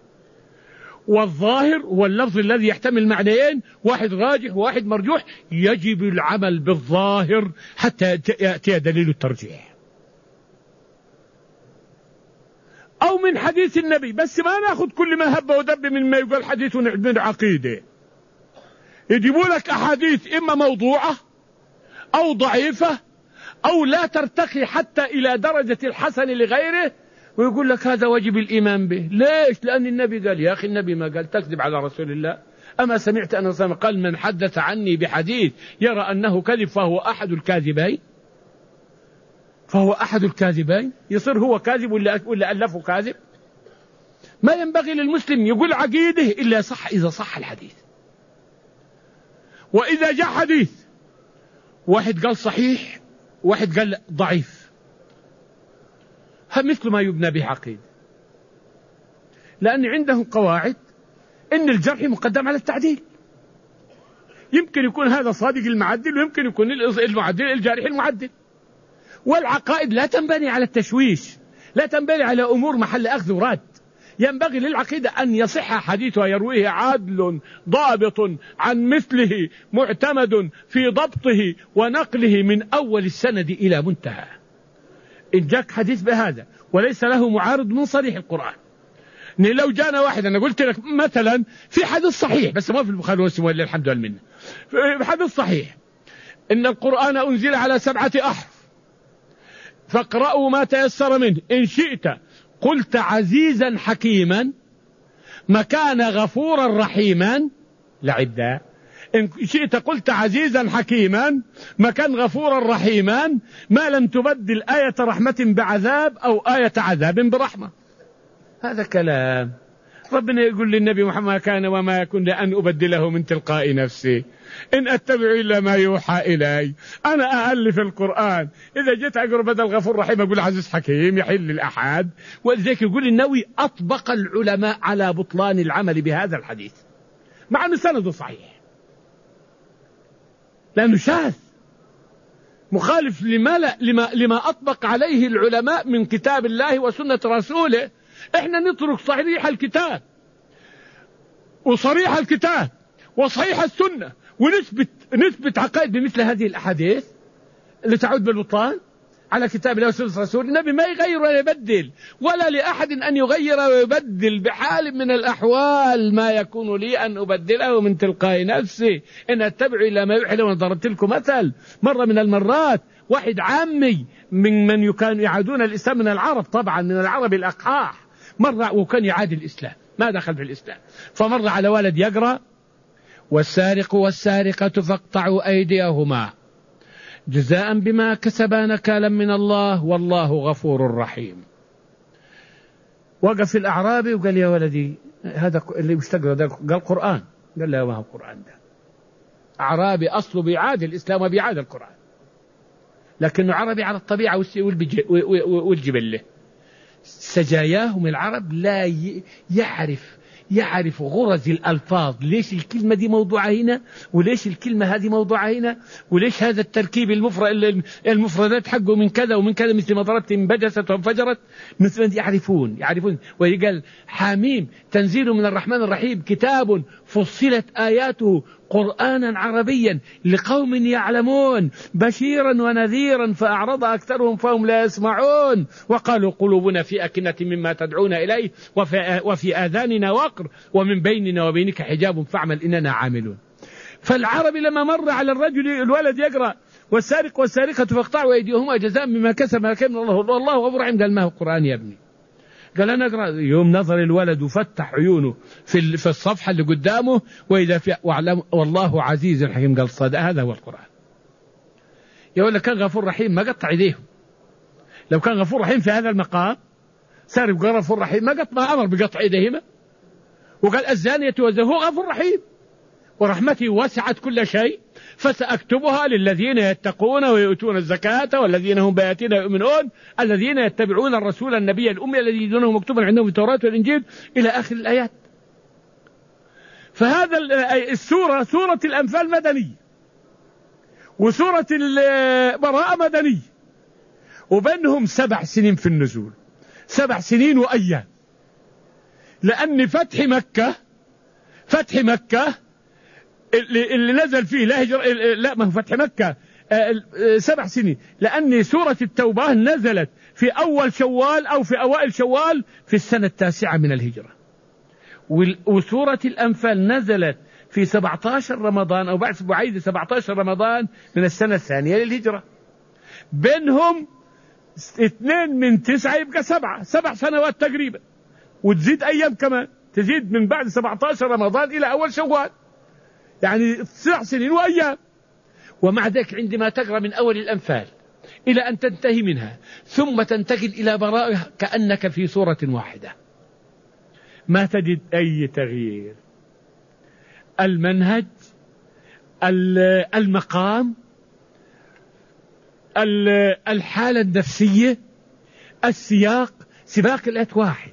والظاهر هو اللفظ الذي يحتمل معنيين، واحد راجح وواحد مرجوح، يجب العمل بالظاهر حتى يأتي دليل الترجيح. أو من حديث النبي، بس ما نأخذ كل ما هب ودب من ما يقول حديث من عقيدة. يجيبوا لك أحاديث إما موضوعة أو ضعيفة أو لا ترتقي حتى إلى درجة الحسن لغيره، ويقول لك هذا واجب الإيمان به. ليش؟ لأن النبي قال. يا أخي النبي ما قال تكذب على رسول الله؟ أما سمعت أن رسول الله قال: من حدث عني بحديث يرى أنه كذب فهو أحد الكاذبين، فهو أحد الكاذبين. يصير هو كاذب ولا ولا ألفه كاذب؟ ما ينبغي للمسلم يقول عقيده إلا صح إذا صح الحديث. وإذا جاء حديث واحد قال صحيح واحد قال ضعيف، مثل ما يبنى به عقيدة، لأن عندهم قواعد إن الجرح مقدم على التعديل. يمكن يكون هذا صادق المعدل، ويمكن يكون المعدل الجارح المعدل. والعقائد لا تنبني على التشويش، لا تنبني على أمور محل أخذ ورد. ينبغي للعقيدة أن يصح حديثها يرويه عادل ضابط عن مثله معتمد في ضبطه ونقله من أول السند إلى منتهى. إن جاك حديث بهذا وليس له معارض من صريح القرآن، لو جانا واحد، أنا قلت لك مثلا في حديث صحيح بس ما في البخاري ومسلم ولا الحمد لله منه، في حديث صحيح إن القرآن أنزل على سبعة أحرف فاقرأوا ما تيسر منه، إن شئت قلت عزيزا حكيما مكان غفورا رحيما لعبدا، إن شئت قلت عزيزا حكيما مكان غفورا رحيما، ما لم تبدل آية رحمة بعذاب أو آية عذاب برحمة. هذا كلام ربنا يقول للنبي محمد: كان وما يكون لأن أبدله من تلقاء نفسي إن أتبع إلا ما يوحى إلي. أنا أألف القرآن، إذا جيت أقول بدل غفور رحيم أقول عزيز حكيم يحل الأحد. ولذلك يقول النووي: أطبق العلماء على بطلان العمل بهذا الحديث مع أنه سنده صحيح، لأنه شاذ مخالف لما, لا لما, لما أطبق عليه العلماء من كتاب الله وسنة رسوله. إحنا نترك صحيح الكتاب وصريح الكتاب وصحيح السنة ونثبت نثبت عقائد بمثل هذه الأحاديث اللي تعود بالبطلان على كتاب الله وسنة رسول. النبي ما يغير ولا يبدل، ولا لأحد أن يغير ويبدل بحال من الأحوال. ما يكون لي أن أبدله من تلقاء نفسي إن أتبع إلى ما يوحى. لو ضربت لكم مثل مرة من المرات، واحد عامي من من كانوا يعادون الإسلام من العرب، طبعا من العرب الأقحاح، مرة وكان يعادي الإسلام ما دخل في الإسلام. فمر على ولد يقرأ: والسارق والسارقة فاقطعوا أيديهما جزاء بما كسبا نكالا من الله والله غفور رحيم. وقف الأعرابي وقال: يا ولدي هذا اللي مستقرأ ده قال قرآن. قال له: ما هو القرآن ده؟ أعرابي أصله بيعاد الإسلام وبيعاد القرآن، لكنه عربي على الطبيعة والجبلة. سجاياهم العرب لا يعرف يعرف غرز الألفاظ، ليش الكلمة دي موضوعة هنا، وليش الكلمة هذه موضوعة هنا، وليش هذا التركيب المفرد المفردات حقه من كذا ومن كذا، مثل ما ضربت انبجست وانفجرت، مثل يعرفون يعرفون ويقال: حاميم تنزيل من الرحمن الرحيم كتاب فصلت آياته قرآنا عربيا لقوم يعلمون بشيرا ونذيرا فأعرض أكثرهم فهم لا يسمعون وقالوا قلوبنا في أكنة مما تدعون إليه وفي, وفي آذاننا وقر ومن بيننا وبينك حجاب فاعمل إننا عاملون. فالعربي لما مر على الرجل الولد يقرأ: والسارق والسارقة فاقطعوا أيديهما جزاء بما كسب نكالا من الله والله غفور رحيم. قال: ما هو القرآن يا ابني؟ قال: أنا أقرأ. يوم نظر الولد وفتح عيونه في في الصفحة اللي قدامه وإذا في واعلم والله عزيز حكيم. قال: صدق، هذا هو القرآن. يا ولد كان غفور رحيم ما قطع يديهم. لو كان غفور رحيم في هذا المقام سارق غفور رحيم ما قط ما أمر بقطع يديهما. وقال: الزانية والزاني، هو غفور رحيم ورحمتي وسعت كل شيء فسأكتبها للذين يتقون ويؤتون الزكاة والذين هم بآياتنا يؤمنون الذين يتبعون الرسول النبي الأمي الذي يجدونه مكتوبا عندهم في التوراة والإنجيل إلى آخر الآيات. فهذا السورة سورة الأنفال مدنية، وسورة البراءة مدنية، وبينهم سبع سنين في النزول، سبع سنين وأيام، لأن فتح مكة فتح مكة اللي, اللي نزل فيه لا هجر لا ما هو فتح مكة سبع سنين، لأن سورة التوبة نزلت في أول شوال أو في أوائل شوال في السنة التاسعة من الهجرة، وسورة الأنفال نزلت في سبعة عشر رمضان أو بعد بعيد سبعة عشر رمضان من السنة الثانية للهجرة. بينهم اثنين من تسعة يبقى سبعة سبع سنوات تقريبا، وتزيد أيام كمان، تزيد من بعد سبعة عشر رمضان إلى أول شوال، يعني سبع سنين وأيام. ومع ذلك عندما تقرأ من أول الأنفال إلى أن تنتهي منها ثم تنتقل إلى براءة كأنك في سورة واحدة، ما تجد أي تغيير. المنهج، المقام، الحالة النفسية، السياق، سباق الآيات واحد.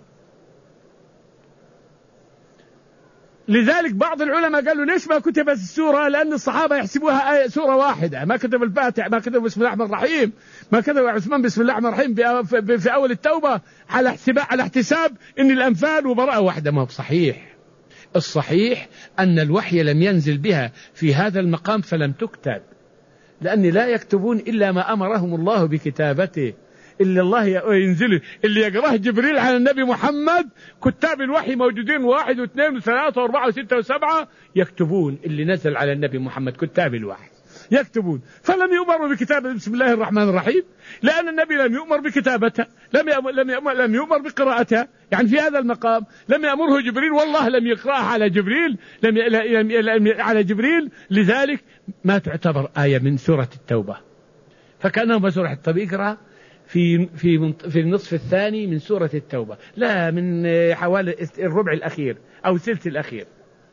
لذلك بعض العلماء قالوا: ليش ما كتبت السورة؟ لأن الصحابة يحسبوها آية سورة واحدة، ما كتب الفاتح، ما كتب بسم الله الرحمن الرحيم، ما كتب عثمان بسم الله الرحمن الرحيم في أول التوبة على احتساب على احتساب إن الأنفال وبراءة واحدة. ما هو صحيح. الصحيح أن الوحي لم ينزل بها في هذا المقام فلم تكتب، لأن لا يكتبون إلا ما أمرهم الله بكتابته، اللي الله ينزله اللي يقرأه جبريل على النبي محمد. كتاب الوحي موجودين واحد واثنين وثلاثة واربعة وستة وسبعة يكتبون اللي نزل على النبي محمد، كتاب الوحي يكتبون. فلم يؤمروا بكتابة بسم الله الرحمن الرحيم لأن النبي لم يؤمر بكتابتها، لم يؤمر, لم يؤمر, لم يؤمر بقراءتها. يعني في هذا المقام لم يأمره جبريل، والله لم يقرأها على جبريل لم, لم, لم على جبريل، لذلك ما تعتبر آية من سورة التوبة. فكأنه سورة التوبة يقرأ في في في النصف الثاني من سورة التوبة، لا من حوالي الربع الأخير أو الثلث الأخير.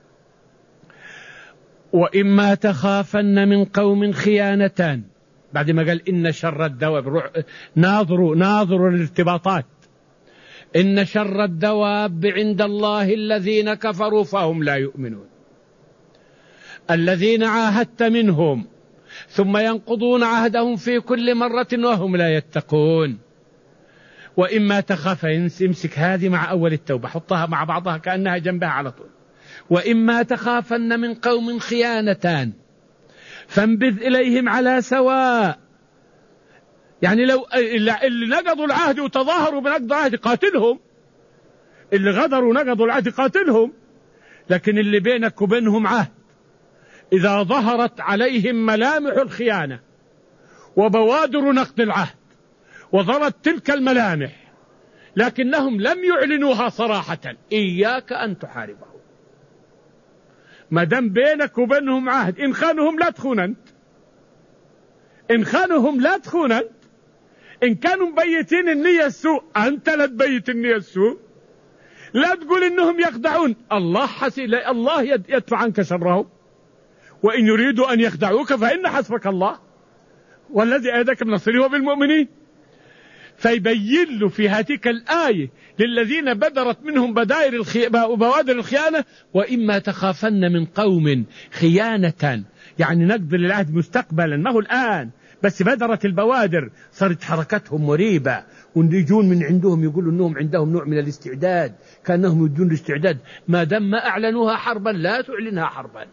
وإما تخافن من قوم خيانة، بعد ما قال إن شر الدواب، ناظروا ناظروا الارتباطات، إن شر الدواب عند الله الذين كفروا فهم لا يؤمنون، الذين عاهدت منهم ثم ينقضون عهدهم في كل مرة وهم لا يتقون. وإما تخاف، امسك هذه مع أول التوبة، حطها مع بعضها كأنها جنبها على طول. وإما تخافن من قوم خيانة فانبذ إليهم على سواء. يعني لو اللي نقضوا العهد وتظاهروا بنقض العهد قاتلهم، اللي غدروا نقضوا العهد قاتلهم، لكن اللي بينك وبينهم عهد إذا ظهرت عليهم ملامح الخيانة وبوادر نقض العهد وظهرت تلك الملامح لكنهم لم يعلنوها صراحة. إياك أن تحاربهم، ما دام بينك وبينهم عهد. إن خانهم لا تخون أنت، إن خانهم لا تخون أنت. إن كانوا مبيتين النية السوء أنت لا تبيت النية السوء. لا تقول إنهم يخدعون، الله حسي الله يدفع عنك شرهم. وإن يريدوا أن يخدعوك فإن حسبك الله والذي أيدك بنصره وبالمؤمنين. فيبين له في هذه الآية للذين بدرت منهم بدائر الخي... بوادر الخيانة: وإما تخافن من قوم خيانة، يعني نقضي للعهد مستقبلا، ما هو الآن بس بدرت البوادر، صارت حركتهم مريبة، ويجون من عندهم يقولوا أنهم عندهم نوع من الاستعداد، كأنهم يدون الاستعداد. ما دام ما أعلنوها حربا لا تعلنها حربا،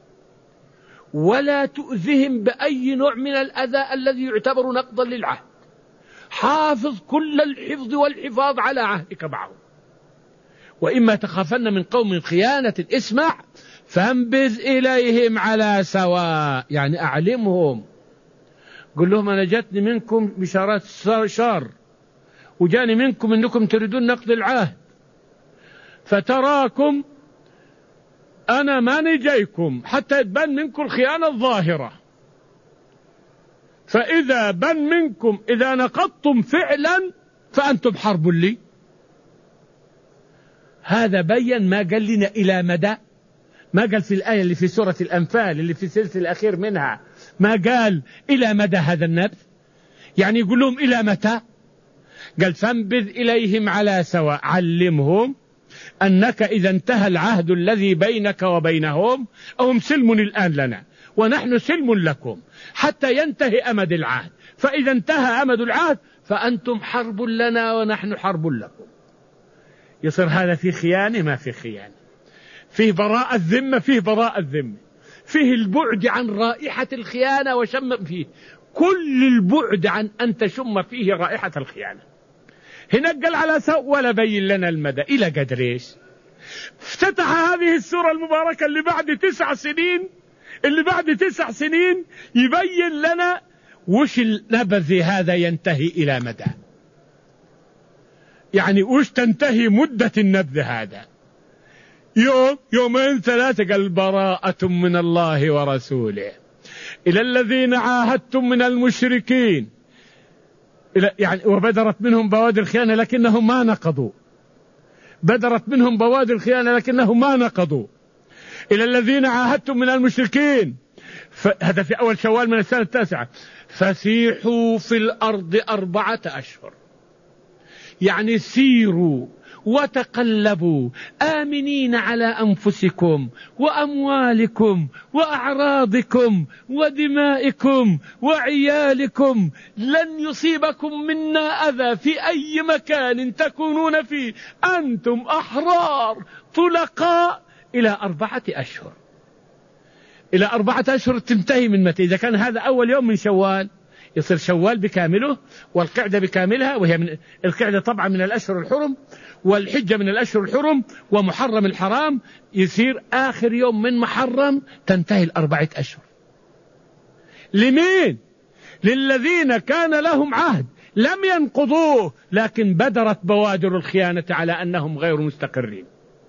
ولا تؤذهم بأي نوع من الأذى الذي يعتبر نقضا للعهد. حافظ كل الحفظ والحفاظ على عهدك معهم. وإما تخافن من قوم خيانة، اسمع، فانبذ إليهم على سواء، يعني أعلمهم، قل لهم أنا جاتني منكم بشارات شر، وجاني منكم أنكم تريدون نقض العهد، فتراكم أنا ما نجيكم حتى يتبان منكم الخيانة الظاهرة. فإذا بن منكم إذا نقضتم فعلا فأنتم حرب لي. هذا بين ما قال لنا إلى مدى، ما قال في الآية اللي في سورة الأنفال اللي في السلسلة الأخير منها، ما قال إلى مدى هذا النبذ، يعني يقول لهم إلى متى؟ قال فانبذ إليهم على سواء، علمهم أنك إذا انتهى العهد الذي بينك وبينهم، هم سلم الآن لنا ونحن سلم لكم حتى ينتهي أمد العهد، فإذا انتهى أمد العهد فأنتم حرب لنا ونحن حرب لكم. يصير هذا في خيانة ما في خيانة، فيه براءة الذمة فيه براءة الذمة، فيه البعد عن رائحة الخيانة وشم فيه كل البعد عن أن تشم فيه رائحة الخيانة. هنا قال على سوء ولا بين لنا المدى إلى قدر إيش. افتتح هذه السورة المباركة اللي بعد تسع سنين اللي بعد تسع سنين يبين لنا وش النبذ هذا ينتهي إلى مدى، يعني وش تنتهي مدة النبذ هذا. يوم يومين ثلاثة، قال براءة من الله ورسوله إلى الذين عاهدتم من المشركين، يعني وبدرت منهم بوادر الخيانة لكنهم ما نقضوا، بدرت منهم بوادر الخيانة لكنهم ما نقضوا. إلى الذين عاهدتم من المشركين، هذا في أول شوال من السنة التاسعة، فسيحوا في الأرض أربعة أشهر، يعني سيروا وتقلبوا آمنين على أنفسكم وأموالكم وأعراضكم ودمائكم وعيالكم، لن يصيبكم منا أذى في أي مكان تكونون فيه، أنتم أحرار طلقاء إلى أربعة أشهر. إلى أربعة أشهر تنتهي من متى؟ إذا كان هذا أول يوم من شوال يصير شوال بكامله والقعدة بكاملها، وهي من القعدة طبعا من الأشهر الحرم، والحجة من الأشهر الحرم، ومحرم الحرام يصير آخر يوم من محرم تنتهي الأربعة أشهر. لمين؟ للذين كان لهم عهد لم ينقضوه لكن بدرت بوادر الخيانة على أنهم غير مستقرين.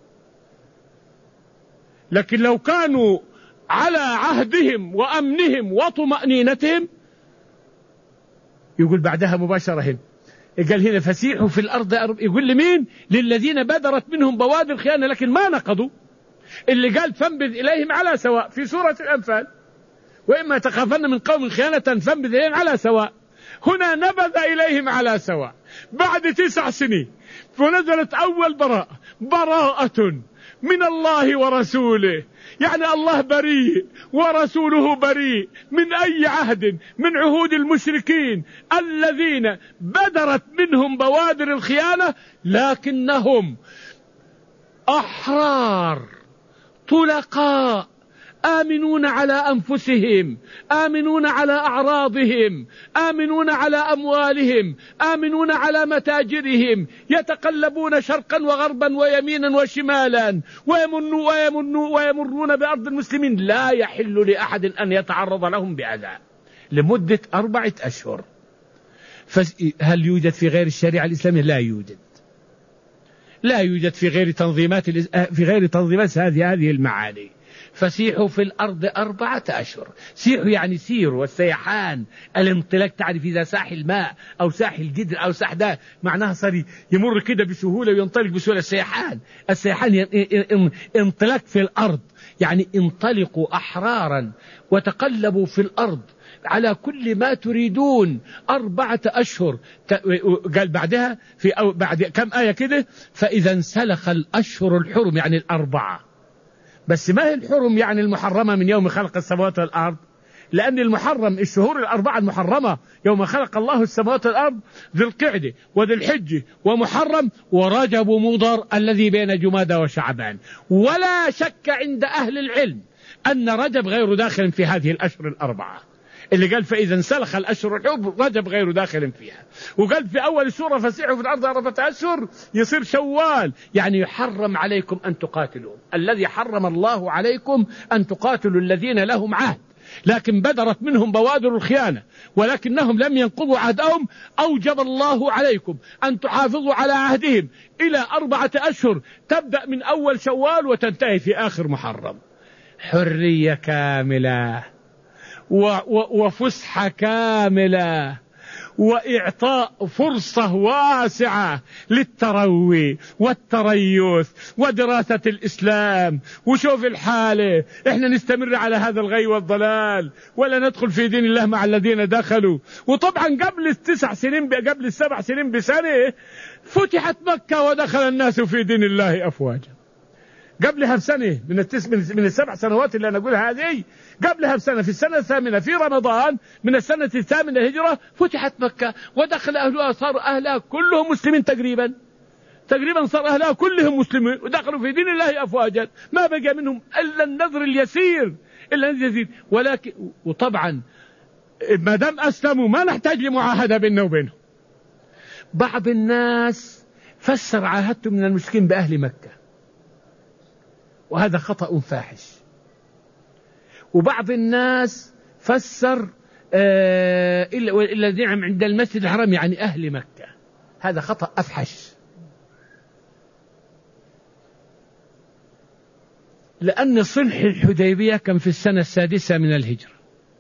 لكن لو كانوا على عهدهم وأمنهم وطمأنينتهم، يقول بعدها مباشرة هنا، قال هنا فسيحوا في الأرض أرب... يقول لمين؟ للذين بدرت منهم بوادر الخيانة لكن ما نقضوا، اللي قال فانبذ إليهم على سواء في سورة الأنفال، وإما تخافن من قوم خيانة فانبذ إليهم على سواء. هنا نبذ إليهم على سواء بعد تسع سنين، ونزلت أول براءة، براءة من الله ورسوله، يعني الله بريء ورسوله بريء من أي عهد من عهود المشركين الذين بدرت منهم بوادر الخيانة لكنهم أحرار طلقاء آمنون على أنفسهم، آمنون على أعراضهم، آمنون على أموالهم، آمنون على متاجرهم، يتقلبون شرقا وغربا ويمينا وشمالا، ويمنون ويمنون ويمرون بأرض المسلمين، لا يحل لأحد أن يتعرض لهم بأذى لمدة أربعة أشهر. فهل يوجد في غير الشريعة الإسلامية؟ لا يوجد. لا يوجد في غير تنظيمات في غير تنظيمات هذه هذه المعاني. فسيحوا في الأرض أربعة أشهر. سيحوا يعني سيروا، والسيحان الانطلاق، تعرف إذا ساح الماء أو ساح الجدر أو ساح ده معناها صار يمر كده بسهولة وينطلق بسهولة. السيحان السيحان انطلاق في الأرض، يعني انطلقوا أحرارا وتقلبوا في الأرض على كل ما تريدون أربعة أشهر. قال بعدها في أو بعد كم آية كده، فإذا انسلخ الأشهر الحرم، يعني الأربعة. بس ما هي الحرم يعني المحرمة من يوم خلق السماوات والأرض؟ لأن المحرم الشهور الأربعة المحرمة يوم خلق الله السماوات والأرض ذي القعدة وذي الحجة ومحرم ورجب مضر الذي بين جمادى وشعبان. ولا شك عند أهل العلم أن رجب غير داخل في هذه الأشهر الأربعة، اللي قال فإذا انسلخ الأشهر الحرم رجب غير داخل فيها. وقال في أول سورة فسيحوا في الأرض أربعة أشهر يصير شوال، يعني يحرم عليكم أن تقاتلوا، الذي حرم الله عليكم أن تقاتلوا الذين لهم عهد، لكن بدرت منهم بوادر الخيانة ولكنهم لم ينقضوا عهدهم. أوجب الله عليكم أن تحافظوا على عهدهم إلى أربعة أشهر تبدأ من أول شوال وتنتهي في آخر محرم. حرية كاملة وفسحة كاملة وإعطاء فرصة واسعة للتروي والتريث ودراسة الإسلام. وشوف الحالة، إحنا نستمر على هذا الغي والضلال ولا ندخل في دين الله مع الذين دخلوا. وطبعا قبل التسع سنين قبل السبع سنين بسنة فتحت مكة ودخل الناس في دين الله أفواجا. قبلها بسنة من التس من السبع سنوات اللي أنا أقولها هذه، قبلها بسنة في السنة الثامنة في رمضان من السنة الثامنة الهجرة فتحت مكة ودخل أهلها، صار أهلها كلهم مسلمين تقريبا تقريبا صار أهلها كلهم مسلمين ودخلوا في دين الله أفواجا، ما بقى منهم إلا النذر اليسير إلا اليسير. ولكن وطبعا ما دام أسلموا ما نحتاج لمعاهدة بيننا وبينهم. بعض الناس فسر عاهدتم من المشركين بأهل مكة، وهذا خطأ فاحش. وبعض الناس فسر آه الذين عند المسجد الحرام يعني أهل مكة، هذا خطأ أفحش. لأن صلح الحديبية كان في السنة السادسة من الهجرة،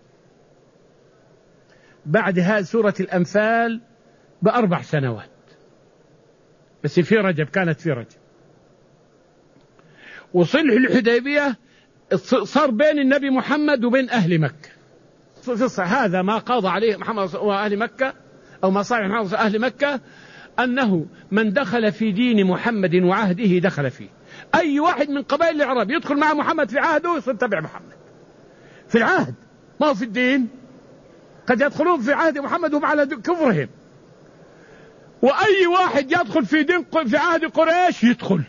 بعد هذه سورة الأنفال بأربع سنوات، بس في رجب كانت في رجب. وصلح الحديبية صار بين النبي محمد وبين أهل مكة. هذا ما قاضى عليه محمد وأهل مكة، أو ما صار محمد وأهل مكة، أنه من دخل في دين محمد وعهده دخل فيه. أي واحد من قبائل العرب يدخل مع محمد في عهده يصير تبع محمد في العهد، ما هو في الدين. قد يدخلون في عهد محمد وهم على كفرهم. وأي واحد يدخل في دين في عهد قريش يدخل،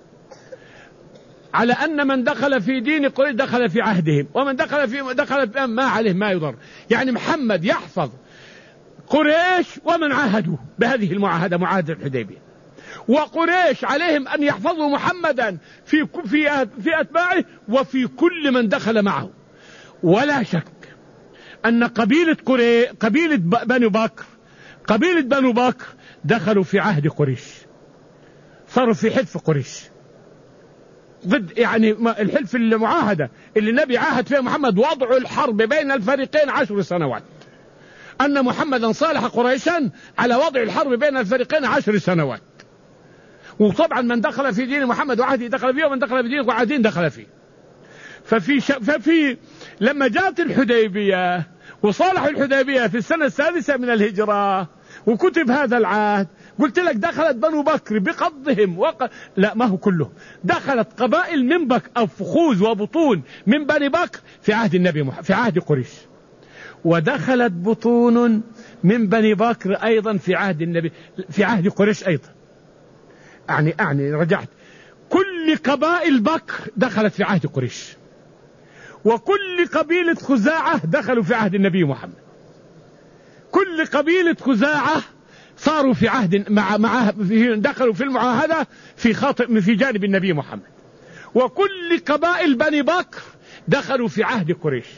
على أن من دخل في دين قريش دخل في عهدهم، ومن دخل في دخل في ما عليه ما يضر. يعني محمد يحفظ قريش ومن عاهدوا بهذه المعاهدة، معاهدة الحديبية، وقريش عليهم أن يحفظوا محمدا في في في أتباعه وفي كل من دخل معه. ولا شك أن قبيلة قريش قبيلة بنو بكر قبيلة بنو بكر دخلوا في عهد قريش، صاروا في حلف قريش ضد يعني الحلف المعاهدة اللي النبي عاهد فيها محمد، وضع الحرب بين الفريقين عشر سنوات، أن محمدا صالح قريشا على وضع الحرب بين الفريقين عشر سنوات. وطبعا من دخل في دين محمد وعهده دخل فيه، ومن دخل في دين وعهدين دخل فيه. ففي ش... ففي لما جاءت الحديبية وصالح الحديبية في السنة السادسة من الهجرة وكتب هذا العهد، قلت لك دخلت بنو بكر بقضهم وق... لا ما هو كله، دخلت قبائل من بك أو فخوذ وبطون من بني بكر في عهد النبي محمد في عهد قريش، ودخلت بطون من بني بكر أيضا في عهد النبي في عهد قريش أيضا. أعني أعني رجعت كل قبائل بكر دخلت في عهد قريش، وكل قبيلة خزاعة دخلوا في عهد النبي محمد. كل قبيلة خزاعة صاروا في عهد مع مع دخلوا في المعاهدة في خاطئ في جانب النبي محمد. وكل قبائل بني بكر دخلوا في عهد قريش.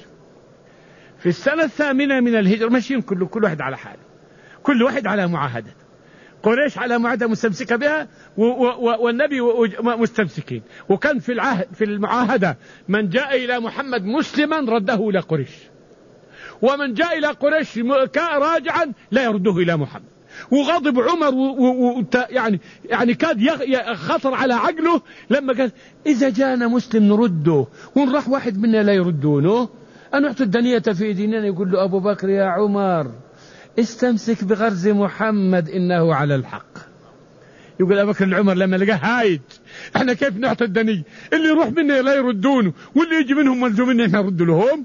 في السنة الثامنة من الهجرة ماشيين كل كل واحد على حاله، كل واحد على معاهدة. قريش على معاهدة مستمسكة بها والنبي مستمسكين. وكان في العهد في المعاهدة من جاء إلى محمد مسلما رده إلى قريش، ومن جاء إلى قريش راجعا لا يرده إلى محمد. وغضب عمر و و يعني يعني كاد خطر على عقله لما قال إذا جاءنا مسلم نرده وإن راح واحد منا لا يردونه. أن نعطي الدنية في ديننا. يقول له أبو بكر يا عمر استمسك بغرز محمد إنه على الحق. يقول أبو بكر لعمر لما لقاه هايج احنا كيف نعطي الدنية؟ اللي يروح منا لا يردونه واللي يجي منهم ملزومين احنا نرد لهم.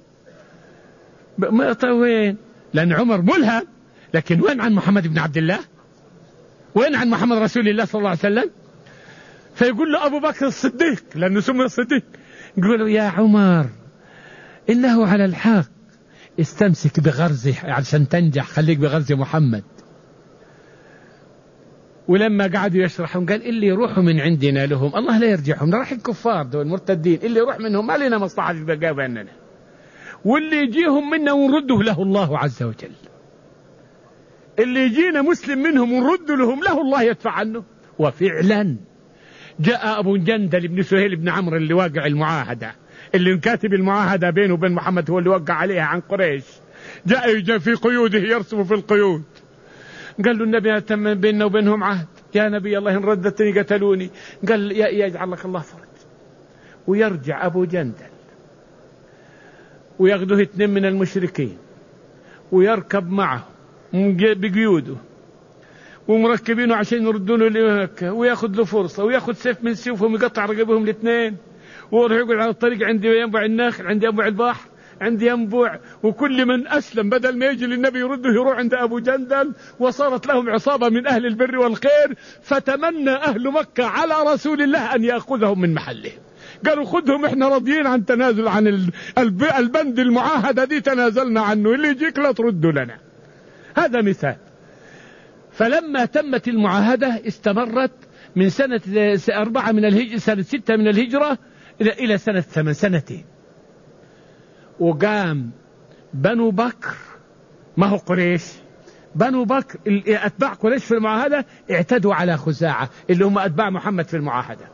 وين؟ لأن عمر ملهم، لكن وين عن محمد بن عبد الله؟ وين عن محمد رسول الله صلى الله عليه وسلم؟ فيقول له أبو بكر الصديق لأنه سمي الصديق، يقول له يا عمر إنه على الحق استمسك بغرزه عشان تنجح، خليك بغرز محمد. ولما قعدوا يشرحون قال اللي يروحوا من عندنا لهم الله لا يرجعهم، راح الكفار دول مرتدين، اللي يروح منهم ما لنا مصلحة في بقى بيننا، واللي يجيهم منا ونرده له الله عز وجل. اللي يجينا مسلم منهم ونرد لهم له الله يدفع عنه. وفعلا جاء أبو جندل بن سهيل بن عمرو اللي واقع المعاهدة، اللي كاتب المعاهدة بينه وبين محمد هو اللي وقع عليها عن قريش، جاء يجي في قيوده يرسم في القيود. قال له النبي تم بيننا وبينهم عهد يا نبي الله إن ردتني قتلوني. قال يجعل لك الله فرج. ويرجع أبو جندل وياخذه اثنين من المشركين ويركب معه بقيوده ومركبينه عشان يردونه لمكة، وياخذ له فرصة وياخذ سيف من سيوفهم ويقطع رقبهم الاثنين، ويروح يقول على الطريق عندي ينبع الناخل، عندي ينبع البحر، عندي ينبوع. وكل من أسلم بدل ما يجي للنبي يرده يروح عند أبو جندل. وصارت لهم عصابة من أهل البر والخير، فتمنى أهل مكة على رسول الله أن يأخذهم من محلهم. قالوا خذهم احنا راضيين عن تنازل عن البند المعاهدة دي، تنازلنا عنه، اللي يجيك لا ترده لنا. هذا مثال. فلما تمت المعاهدة استمرت من سنة أربعة من الهجرة سنة ستة من الهجرة إلى سنة ثمان سنتين. وقام بنو بكر، ما هو قريش، بنو بكر أتباع قريش في المعاهدة اعتدوا على خزاعة اللي هم أتباع محمد في المعاهدة.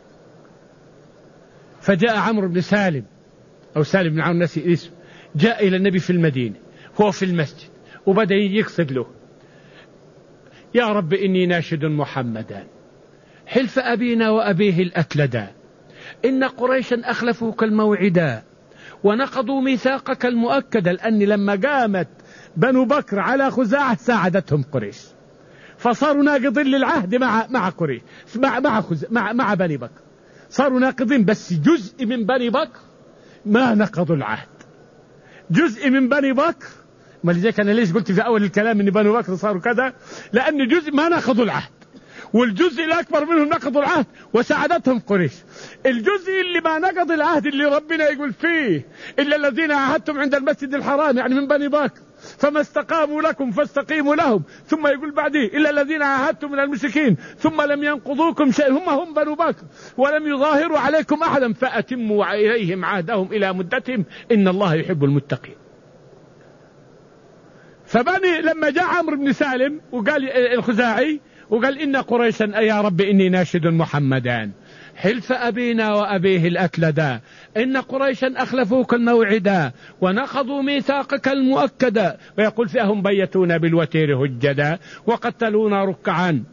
فجاء عمرو بن سالم أو سالم بن عمرو نسي اسمه، جاء إلى النبي في المدينة هو في المسجد وبدأ يقصد له يا رب إني ناشد محمدا حلف أبينا وأبيه الأكلدا، إن قريشا أخلفوك الموعدا ونقضوا ميثاقك المؤكد. لأن لما قامت بنو بكر على خزاعة ساعدتهم قريش، فصاروا ناقضين للعهد مع مع قريش مع مع, مع مع بني بكر، صاروا ناقضين. بس جزء من بني بكر ما نقضوا العهد، جزء من بني بكر. ما لذلك أنا ليش قلت في أول الكلام إن بني بكر صاروا كذا؟ لأن جزء ما نقضوا العهد، والجزء الأكبر منهم نقضوا العهد وساعدتهم قريش. الجزء اللي ما نقض العهد اللي ربنا يقول فيه إلا الذين عاهدتم عند المسجد الحرام، يعني من بني بكر، فما استقاموا لكم فاستقيموا لهم. ثم يقول بعديه إلا الذين عاهدتم من المشركين ثم لم ينقضوكم شيء، هم هم بنو بكر، ولم يظاهروا عليكم أحدا فأتموا إليهم عهدهم إلى مدتهم إن الله يحب المتقين. فبني لما جاء عمرو بن سالم وقال الخزاعي وقال إن قريشا يا رب إني ناشد محمدا حلف أبينا وأبيه الأكلدا، إن قريشا أخلفوك الموعدا ونقضوا ميثاقك المؤكدا. ويقول فيهم بيتونا بالوتير هجدا وقتلونا ركعا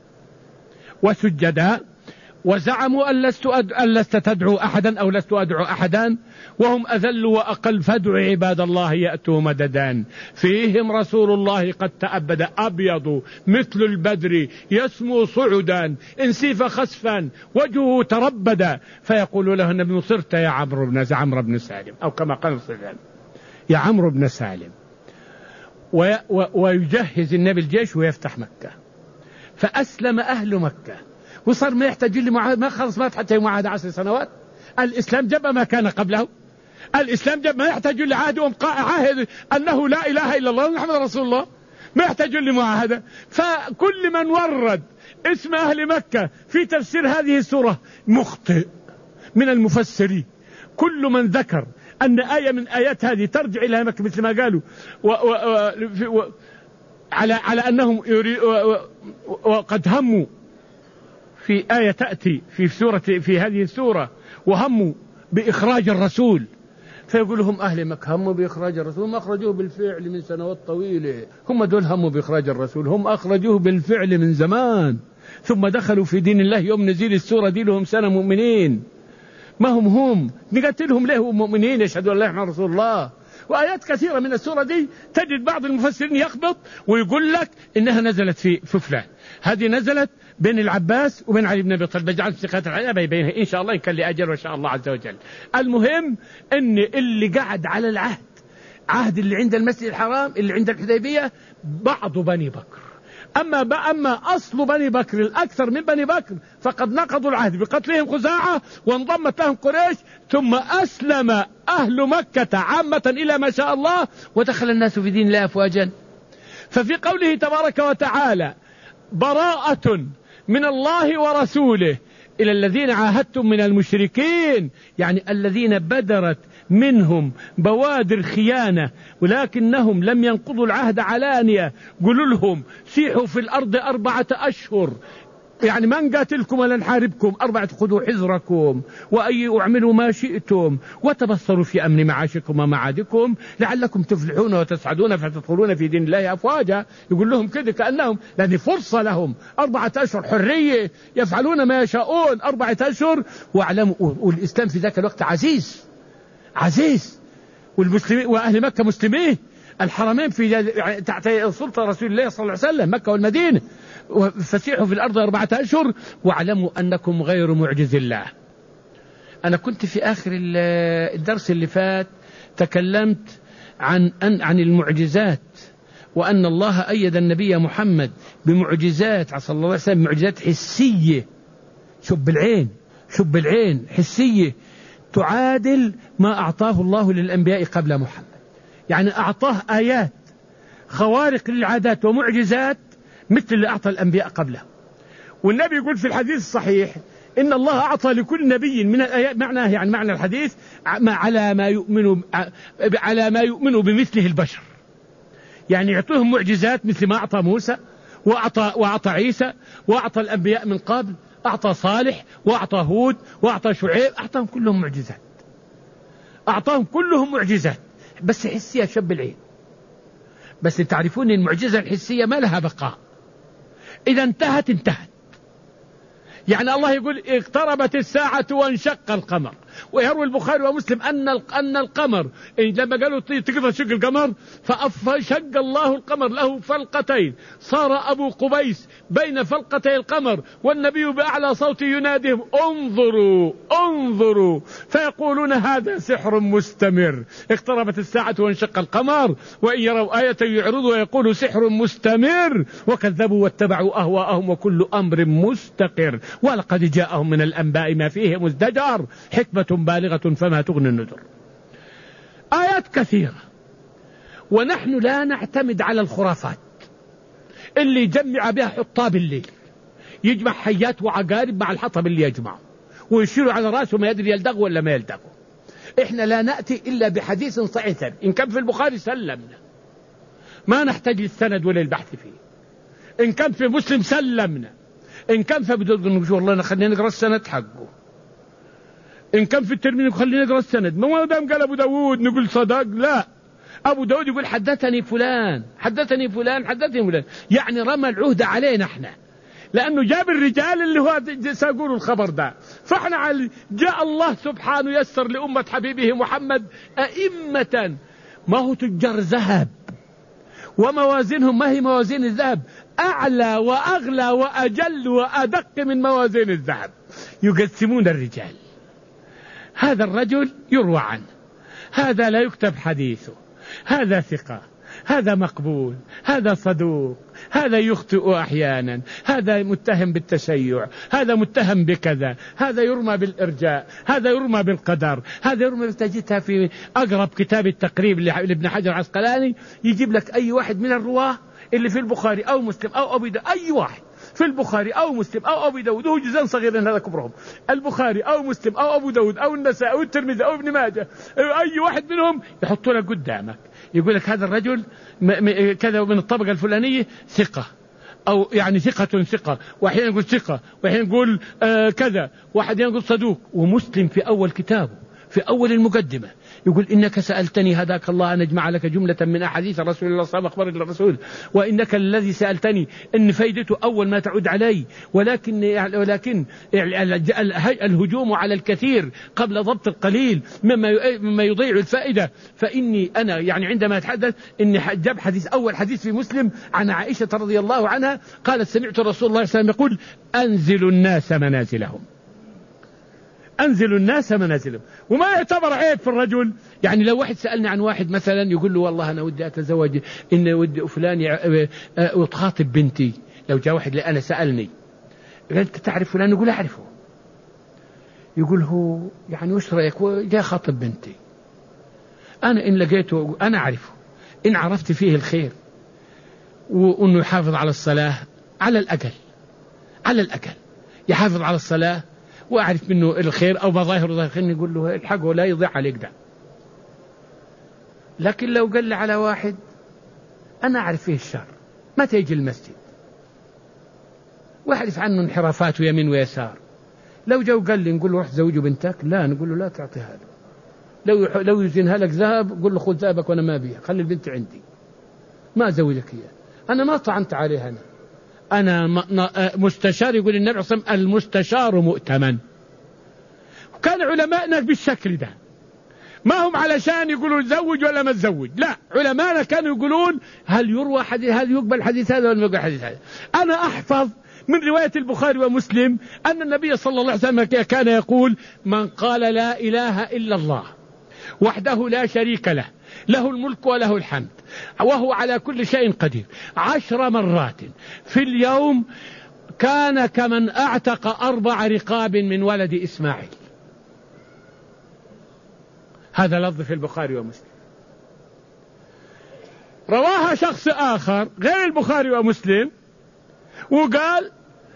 وسجدا وزعموا أن لست, أد... أن لست تدعو أحدا أو لست أدعو أحدا وهم أذل وأقل، فادعوا عباد الله يأتوا مددا. فيهم رسول الله قد تأبد أبيض مثل البدر يسمو صعدا إن سيف خسفا وجهه تربدا. فيقول له النبي صرت يا عمرو بن عمرو بن سالم، أو كما قال سلام يا عمرو بن سالم. و... و... ويجهز النبي الجيش ويفتح مكة. فأسلم أهل مكة وصار ما يحتاج لي معاهد، ما خلص ما حتى معاهدة عشر سنوات. الإسلام جاب ما كان قبله، الإسلام جاب ما يحتاج لعهد عاهد أنه لا إله إلا الله محمد رسول الله، ما يحتاج لمعاهدة. فكل من ورد اسم أهل مكة في تفسير هذه السورة مخطئ من المفسرين. كل من ذكر أن آية من آيات هذه ترجع إلى مكة مثل ما قالوا و و و على على أنهم وقد هموا في آية تأتي في سورة في هذه السورة وهموا بإخراج الرسول، فيقول لهم أهل مكة هموا بإخراج الرسول، ما أخرجوه بالفعل من سنوات طويلة. هم دول هموا بإخراج الرسول، هم أخرجوه بالفعل من زمان، ثم دخلوا في دين الله يوم نزيل السورة دي لهم سنة مؤمنين. ما هم هم نقتلهم ليه مؤمنين يشهدوا الله محمد رسول الله. وآيات كثيرة من السورة دي تجد بعض المفسرين يخبط ويقول لك إنها نزلت في فلان، هذه نزلت بين العباس وبين علي بن أبي طالب، بجعل ثقات العلماء بينها إن شاء الله إن كان لي أجر وإن شاء الله عز وجل. المهم إن اللي قعد على العهد، عهد اللي عند المسجد الحرام اللي عند الحديبية بعض بني بكر، أما أما أصل بني بكر الأكثر من بني بكر فقد نقضوا العهد بقتلهم خزاعة وانضمت لهم قريش، ثم أسلم أهل مكة عامة إلى ما شاء الله ودخل الناس في دين الله أفواجا. ففي قوله تبارك وتعالى براءة من الله ورسوله إلى الذين عاهدتم من المشركين، يعني الذين بدرت منهم بوادر خيانة ولكنهم لم ينقضوا العهد علانية، قولوا لهم سيحوا في الأرض أربعة أشهر، يعني ما نقاتلكم ولا نحاربكم، أربعة خذوا حذركم وأي اعملوا ما شئتم وتبصروا في أمن معاشكم ومعادكم لعلكم تفلحون وتسعدون فتدخلون في دين الله أفواجا. يقول لهم كده كأنهم لأن فرصة لهم أربعة أشهر حرية يفعلون ما يشاءون أربعة أشهر. واعلموا والإسلام في ذاك الوقت عزيز عزيز، والمسلمين وأهل مكة مسلمين، الحرمين في تحت سلطة رسول الله صلى الله عليه وسلم مكة والمدينة، فسيحوا في الأرض أربعة أشهر واعلموا أنكم غير معجز الله. أنا كنت في آخر الدرس اللي فات تكلمت عن عن المعجزات، وأن الله أيد النبي محمد بمعجزات صلى الله عليه وسلم، معجزات حسية، شوف بالعين شوف بالعين حسية تعادل ما أعطاه الله للأنبياء قبل محمد. يعني أعطاه آيات خوارق للعادات ومعجزات مثل اللي أعطى الأنبياء قبله. والنبي يقول في الحديث الصحيح إن الله أعطى لكل نبي من الآيات، معناه يعني معنى الحديث على ما يؤمن على ما يؤمن بمثله البشر، يعني يعطيهم معجزات مثل ما أعطى موسى وأعطى وأعطى عيسى وأعطى الأنبياء من قبل، أعطى صالح وأعطى هود وأعطى شعيب، أعطاهم كلهم معجزات، أعطاهم كلهم معجزات بس حسية شب العين. بس تعرفون المعجزة الحسية ما لها بقاء، إذا انتهت انتهت. يعني الله يقول اقتربت الساعة وانشق القمر، ويروي البخاري ومسلم أن أن القمر لما قالوا تقدر تشق القمر فشق الله القمر له فلقتين، صار أبو قبيس بين فلقتي القمر والنبي بأعلى صوت يناديهم انظروا انظروا، فيقولون هذا سحر مستمر، اقتربت الساعة وانشق القمر، وإن يروا آية يعرضوا ويقولوا سحر مستمر، وكذبوا واتبعوا أهواءهم وكل أمر مستقر، ولقد جاءهم من الأنباء ما فيه مزدجر، حكمة بالغة فما تغني النذر. آيات كثيرة. ونحن لا نعتمد على الخرافات اللي يجمع بها حطاب الليل، يجمع حيات وعقارب مع الحطب اللي يجمعه ويشيروا على رأسه ما يدري يلدغ ولا ما يلدغ. إحنا لا نأتي إلا بحديث صحيح إن كان في البخاري سلمنا، ما نحتاج للسند ولا البحث فيه. إن كان في مسلم سلمنا، إن كان في بدون والله خلينا نقرأ السند حقه، إن كان في الترمذي خلينا نقرأ السند، ما دام قال أبو داود نقول صدق، لا أبو داود يقول حدثني فلان حدثني فلان حدثني فلان، يعني رمى العهد علينا احنا، لأنه جاب الرجال اللي هو سيقولوا الخبر ده. فاحنا على جاء الله سبحانه يسر لأمة حبيبه محمد أئمة ما هو تجار ذهب، وموازينهم ما هي موازين الذهب، أعلى وأغلى وأجل وأدق من موازين الذهب، يقسمون الرجال. هذا الرجل يروى عنه، هذا لا يكتب حديثه، هذا ثقة، هذا مقبول، هذا صدوق، هذا يخطئ أحيانا، هذا متهم بالتشيع، هذا متهم بكذا، هذا يرمى بالإرجاء، هذا يرمى بالقدر، هذا يرمى بتجدها في أقرب كتاب التقريب لابن حجر العسقلاني، يجيب لك أي واحد من الرواه اللي في البخاري أو مسلم أو أبي داود، أي واحد في البخاري أو مسلم أو أبي داود، وهو جزء صغير هذا كبرهم، البخاري أو مسلم أو أبو داود أو النسائي أو الترمذي أو ابن ماجه، أي واحد منهم يحطوا لك قدامك يقول لك هذا الرجل كذا من الطبقة الفلانية ثقة، أو يعني ثقة ثقة، وأحيانا يقول ثقة، وأحيانا يقول آه كذا، واحد يقول صدوق. ومسلم في أول كتابه في أول المقدمة يقول إنك سألتني هداك الله أن أجمع لك جملة من أحاديث رسول الله صلى الله عليه وسلم أخبار الرسول، وإنك الذي سألتني إن فايدته أول ما تعود علي، ولكن ولكن الهجوم على الكثير قبل ضبط القليل مما يضيع الفائدة. فإني أنا يعني عندما أتحدث إني جاب حديث أول حديث في مسلم عن عائشة رضي الله عنها قالت سمعت رسول الله صلى الله عليه وسلم يقول أنزلوا الناس منازلهم، أنزلوا الناس منازلهم. وما يعتبر عيب في الرجل. يعني لو واحد سألني عن واحد مثلا يقول له والله أنا ودي أتزوج، إن ودي فلان وتخاطب بنتي، لو جاء واحد لأنا سألني قال أنت تعرف فلان؟ يقول أعرفه. يقول هو يعني وش رأيك جاء خاطب بنتي، أنا إن لقيته أنا أعرفه، إن عرفت فيه الخير وأنه يحافظ على الصلاة على الأقل على الأقل يحافظ على الصلاة وأعرف منه الخير أو مظاهر ظاهر، يقول له الحقه لا يضيع عليك ده. لكن لو قال لي على واحد أنا أعرف فيه الشر ما تيجي المسجد وأعرف عنه انحرافات ويمين ويسار، لو جو قال لي نقول له روح زوجه بنتك، لا نقول له لا تعطيها له. لو لو يزينها لك ذهب قل له خذ ذهبك وأنا ما بيها، خلي البنت عندي ما أزوجك إياه. أنا ما طعنت عليها، أنا أنا مستشار. يقول النبي صلى الله عليه وسلم المستشار مؤتمن. وكان علماءنا بالشكل ده ما هم علشان يقولوا تزوج ولا ما تزوج، لا، علماءنا كانوا يقولون هل يروى حديث، هل يقبل حديث هذا ولا ما يقبل حديث هذا. أنا أحفظ من رواية البخاري ومسلم أن النبي صلى الله عليه وسلم كان يقول من قال لا إله إلا الله وحده لا شريك له له الملك وله الحمد وهو على كل شيء قدير عشر مرات في اليوم كان كمن أعتق أربع رقاب من ولد إسماعيل. هذا لفظ في البخاري ومسلم. رواها شخص آخر غير البخاري ومسلم وقال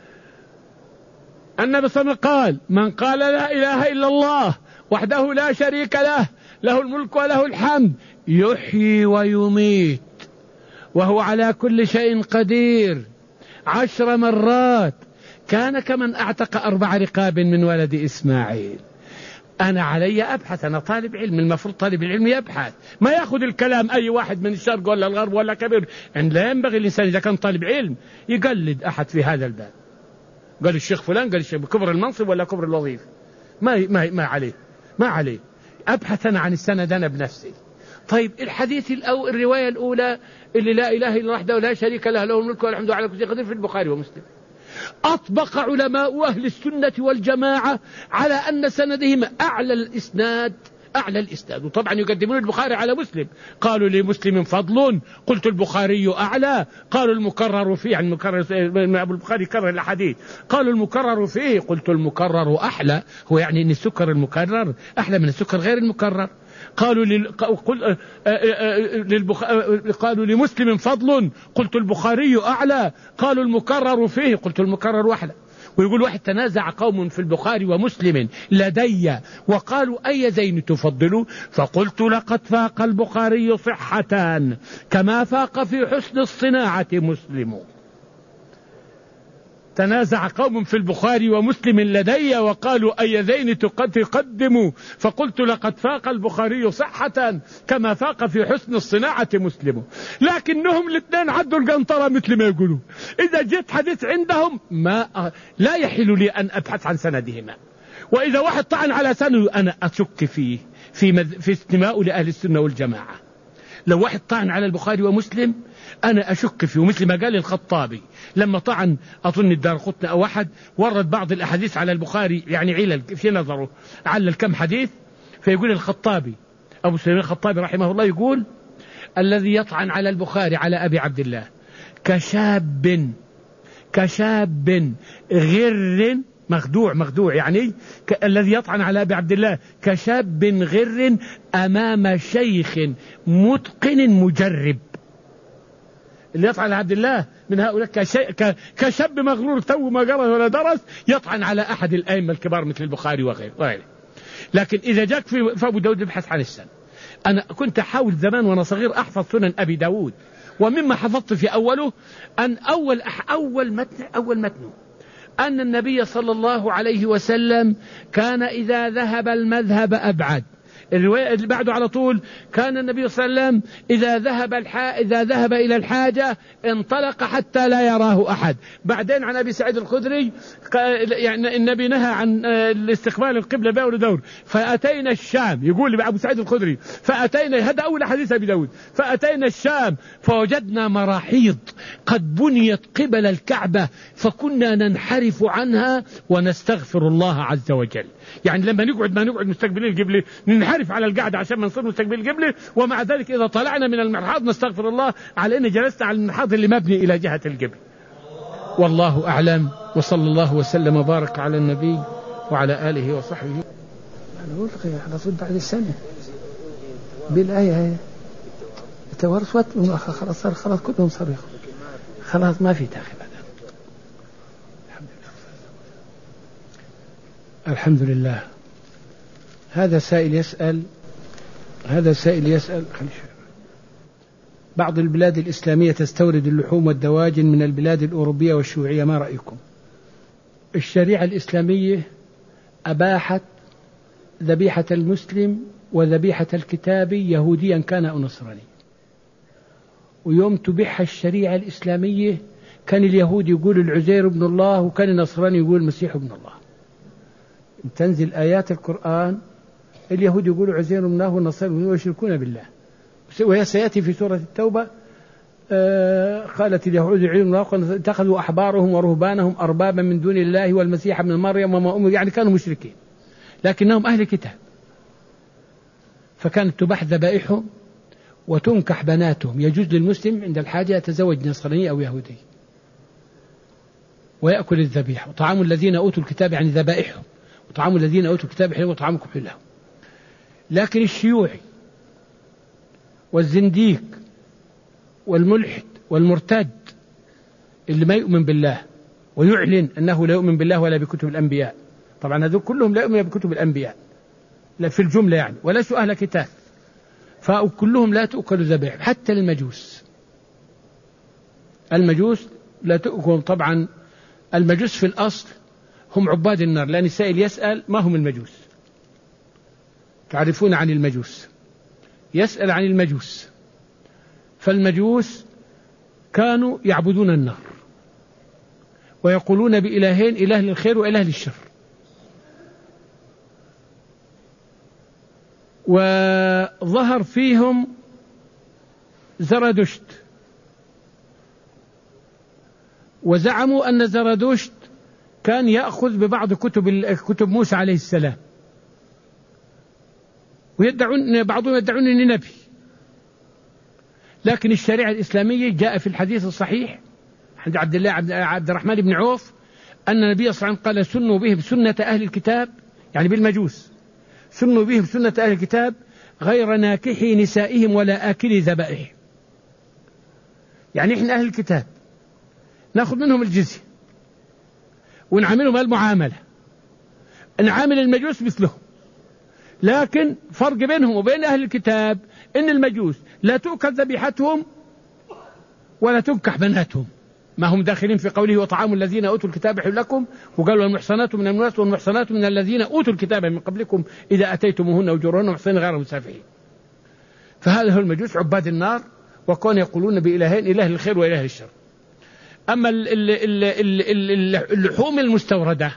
النبي صلى الله عليه وسلم قال من قال لا إله إلا الله وحده لا شريك له له الملك وله الحمد يحيي ويميت وهو على كل شيء قدير عشر مرات كان كمن أعتق أربع رقاب من ولد إسماعيل. أنا علي أبحث، أنا طالب علم، المفروض طالب العلم يبحث، ما يأخذ الكلام أي واحد من الشرق ولا الغرب ولا كبير. أن لا ينبغي الإنسان إذا كان طالب علم يقلد أحد في هذا الباب. قال الشيخ فلان، قال الشيخ كبر المنصب ولا كبر الوظيفة، ما ما ما عليه ما عليه أبحث أنا عن السند أنا بنفسي. طيب الحديث الأو الرواية الأولى اللي لا إله إلا وحده ولا شريك له له الملك والحمد على كل شيء قدير في البخاري ومسلم، أطبق علماء أهل السنة والجماعة على أن سندهم أعلى الإسناد أعلى الإسناد. وطبعا يقدمون البخاري على مسلم، قالوا لمسلم فضل قلت البخاري أعلى، قالوا المكرر فيه عن المكرر أبو البخاري كرر الحديث، قالوا المكرر فيه قلت المكرر أحلى، هو يعني أن السكر المكرر أحلى من السكر غير المكرر. قالوا لل... قل... للبخ... قالوا لمسلم فضل قلت البخاري أعلى، قالوا المكرر فيه قلت المكرر أحلى. ويقول واحد تنازع قوم في البخاري ومسلم لدي وقالوا أي زين تفضلوا، فقلت لقد فاق البخاري صحة كما فاق في حسن الصناعة مسلم. تنازع قوم في البخاري ومسلم لدي وقالوا أي ذين تقدموا، فقلت لقد فاق البخاري صحة كما فاق في حسن الصناعة مسلم. لكنهم الاثنين عدوا القنطرة مثل ما يقولوا، إذا جئت حديث عندهم ما لا يحل لي أن أبحث عن سندهما، وإذا واحد طعن على سنده أنا أشك فيه في, مذ... في استماء لأهل السنة والجماعة. لو واحد طعن على البخاري ومسلم أنا أشك فيه، ومثل ما قال الخطابي لما طعن أظن الدارقطني أو أحد ورد بعض الأحاديث على البخاري يعني علل في نظره علل كم حديث، فيقول الخطابي أبو سليمان الخطابي رحمه الله يقول الذي يطعن على البخاري على أبي عبد الله كشاب كشاب غر مخدوع مخدوع يعني ك... الذي يطعن على أبي عبد الله كشاب غر أمام شيخ متقن مجرب. اللي يطعن على عبد الله من هؤلاء كشي... ك... كشاب مغرور تو ما قرأ ولا درس يطعن على أحد الأئمة الكبار مثل البخاري وغيره وغيره. لكن إذا جاك في أبو داود ابحث عن السند، أنا كنت أحاول زمان وأنا صغير أحفظ سنن أبي داود، ومما حفظت في أوله أن أول أول متن أول متن أن النبي صلى الله عليه وسلم كان إذا ذهب المذهب أبعد. الرواية اللي بعده على طول كان النبي صلى الله عليه وسلم إذا ذهب الحا... إذا ذهب إلى الحاجة انطلق حتى لا يراه أحد. بعدين عن أبي سعيد الخدري يعني النبي نهى عن الاستقبال القبلة بأول دور، فأتينا الشام، يقول أبو سعيد الخدري فأتينا، هذا أول حديث أبي داود، فأتينا الشام فوجدنا مراحيض قد بنيت قبل الكعبة فكنا ننحرف عنها ونستغفر الله عز وجل. يعني لما نقعد ما نقعد مستقبلين القبلة، ننحرف على القعدة عشان ما نصير مستقبل القبلة، ومع ذلك إذا طلعنا من المرحاض نستغفر الله على أن جلست على المرحاض اللي مبني إلى جهة القبلة. والله أعلم، وصلى الله وسلم وبارك على النبي وعلى آله وصحبه. أنا أقول لك على طول بعد السنة بالآية تورثت خلاص صار خلاص كلهم صاروا خلاص ما في تاخي بعد. الحمد لله. هذا سائل يسأل هذا سائل يسأل بعض البلاد الإسلامية تستورد اللحوم والدواجن من البلاد الأوروبية والشيوعية، ما رأيكم؟ الشريعة الإسلامية أباحت ذبيحة المسلم وذبيحة الكتابي يهوديا كان أو نصراني، ويوم تبيح الشريعة الإسلامية كان اليهود يقول العزير ابن الله وكان النصراني يقول المسيح ابن الله. تنزل آيات القرآن اليهود يقولوا عزير ابن الله والنصارى يشركون بالله، وهي سيأتي في سورة التوبة آه قالت اليهود عزير ابن الله اتخذوا أحبارهم ورهبانهم أربابا من دون الله والمسيح ابن مريم وما أمر، يعني كانوا مشركين لكنهم أهل كتاب، فكانت تباح ذبائحهم وتنكح بناتهم. يجوز للمسلم عند الحاجة يتزوج نصراني أو يهودي ويأكل الذبيحة. وطعام الذين أوتوا الكتاب يعني ذبائحهم، وطعام الذين أوتوا الكتاب حلو وطعامكم حلو لهم. لكن الشيوعي والزنديق والملحد والمرتد اللي ما يؤمن بالله ويعلن أنه لا يؤمن بالله ولا بكتب الأنبياء، طبعا هذول كلهم لا يؤمن بكتب الأنبياء لا في الجملة يعني، وليسوا أهل كتاب، فكلهم لا تؤكل ذبائح. حتى المجوس المجوس لا تؤكل. طبعا المجوس في الأصل هم عباد النار، لأن السائل يسأل ما هم المجوس، تعرفون عن المجوس، يسأل عن المجوس. فالمجوس كانوا يعبدون النار ويقولون بإلهين، إله للخير وإله للشر، وظهر فيهم زرادشت وزعموا أن زرادشت كان يأخذ ببعض كتب كتب موسى عليه السلام، ويدعون بعضهم يدعون أنه نبي. لكن الشريعة الإسلامية جاء في الحديث الصحيح عند عبد الله عبد الرحمن بن عوف أن النبي صلى الله عليه وسلم قال سنوا به بسنة أهل الكتاب، يعني بالمجوس، سنوا به بسنة أهل الكتاب غير ناكحي نسائهم ولا آكلي ذبائحهم. يعني إحنا أهل الكتاب نأخذ منهم الجزية ونعاملهم المعاملة، نعامل المجوس مثلهم، لكن فرق بينهم وبين أهل الكتاب إن المجوس لا تؤكل ذبيحتهم ولا تنكح بناتهم، ما هم داخلين في قوله وطعام الذين أوتوا الكتاب حل لكم، وقالوا المحصنات من الناس والمحصنات من الذين أوتوا الكتاب من قبلكم إذا أتيتموهن أجورهن محصنين غير مسافحين. فهذا هو المجوس عباد النار، وكانوا يقولون بإلهين، إله للخير وإله للشر. أما اللحوم المستوردة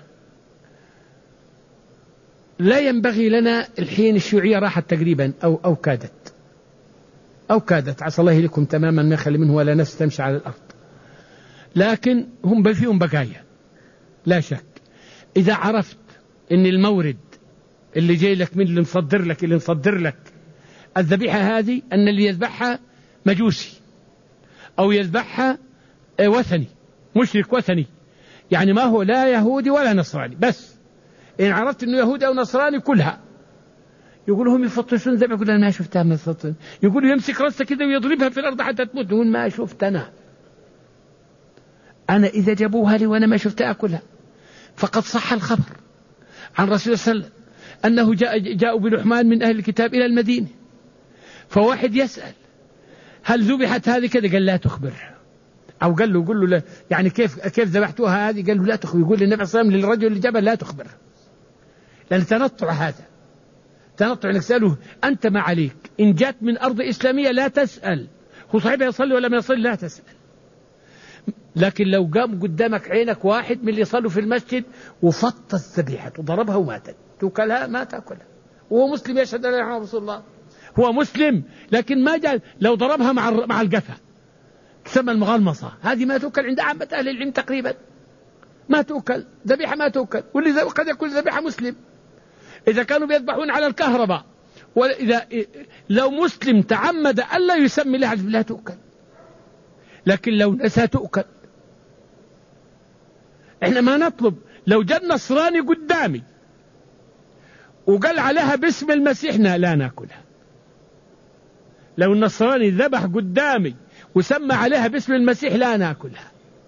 لا ينبغي لنا الحين، الشيوعية راحت تقريبا أو أو كادت أو كادت عسى الله لكم تماما ما خلي منه ولا نفس تمشي على الأرض، لكن هم فيهم بقايا لا شك. إذا عرفت أن المورد اللي جاي لك من اللي مصدر لك اللي مصدر لك الذبيحة هذه أن اللي يذبحها مجوسي أو يذبحها وثني مشرك وثني، يعني ما هو لا يهودي ولا نصراني، بس إن عرفت أنه يهودي أو نصراني كلها. يقولوا هم يفطسون ذبح، يقول أنا ما شفتها من الفطن، يقولوا يمسك رأسه كذا ويضربها في الأرض حتى تموت، يقول ما شفت أنا أنا إذا جابوها لي وأنا ما شفتها أكلها. فقد صح الخبر عن رسول الله صلى الله عليه وسلم أنه جاء جاءوا بلحمان من أهل الكتاب إلى المدينة، فواحد يسأل هل ذبحت هذه كذا؟ قال لا تخبر. أو قال له قل له لا يعني كيف كيف ذبحتوها هذه؟ قال له لا تخبر. يقول النبي صلى الله عليه وسلم للرجل اللي جابه لا تخبر، لأن تنطع هذا تنطع انك تسأله أنت ما عليك، إن جات من أرض إسلامية لا تسأل هو صحيح يصلي ولا ما يصلي، لا تسأل. لكن لو قام قدامك عينك واحد من اللي يصلوا في المسجد وفط الذبيحة وضربها وماتت، توكلها ما تأكلها، وهو مسلم يشهد أن لا إله إلا الله رسول الله، هو مسلم لكن ما جاء، لو ضربها مع مع القفا تسمى المغلمصة، هذه ما تؤكل عند عامة أهل العلم تقريبا، ما تؤكل ذبيحة، ما تؤكل. واللي قد يكون ذبيحة مسلم إذا كانوا بيذبحون على الكهرباء، وإذا لو مسلم تعمد ألا يسمي لها لا تؤكل، لكن لو نسى تؤكل. إحنا ما نطلب لو جاء نصراني قدامي وقال عليها باسم المسيح لا ناكلها. لو النصراني ذبح قدامي وسمى عليها باسم المسيح لا ناكلها.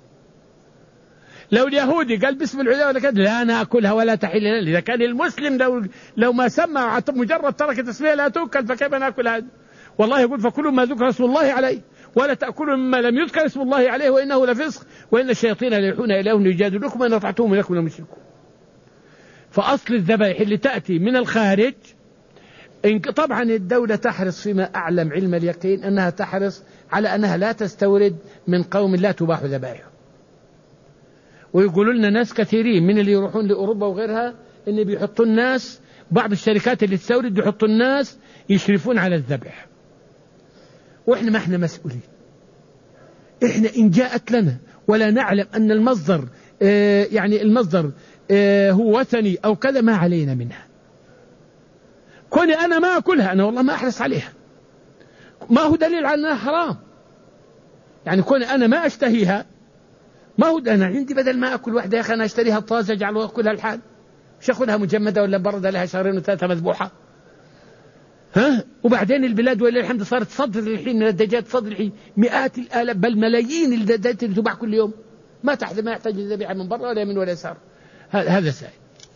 لو اليهودي قال باسم العزيز ولا كذا لا ناكلها ولا تحل لنا. إذا كان المسلم لو لو ما سمى مجرد ترك تسمية لا تؤكل فكيف ناكل هذا؟ والله يقول فكلوا ما ذكر اسم الله عليه ولا تأكلوا مما لم يذكر اسم الله عليه وإنه لفسق وإن الشياطين ليوحون إليهم ليجادلوكم وإن أطعتموهم إنكم لمشركون. فأصل الذبائح اللي تأتي من الخارج إن طبعا الدولة تحرص فيما أعلم علم اليقين أنها تحرص على أنها لا تستورد من قوم لا تباح ذبائحهم. ويقولوا لنا ناس كثيرين من اللي يروحون لأوروبا وغيرها إن بيحطوا الناس، بعض الشركات اللي تستورد يحطوا الناس يشرفون على الذبح، وإحنا ما إحنا مسؤولين. إحنا إن جاءت لنا ولا نعلم أن المصدر آه يعني المصدر آه هو وثني أو كذا ما علينا منها. كوني أنا ما أكلها أنا والله ما أحرص عليها، ما هو دليل على أنها حرام. يعني كوني أنا ما أشتهيها ما هو أنا عندي بدل ما أكل واحدة يا أخي أنا أشتريها طازة أجعل وأكلها الحال، مش أخذها مجمدة ولا بردة لها شهرين وثلاثة مذبوحة. ها وبعدين البلاد ولله الحمد صارت تصدر الحين من الدجاج، تصدر الحين مئات الآلاف بل ملايين الدجاجات اللي تباع كل يوم، ما تحت ما يحتاج الذبيحة من برا ولا يمين ولا يسار. هذا سائل.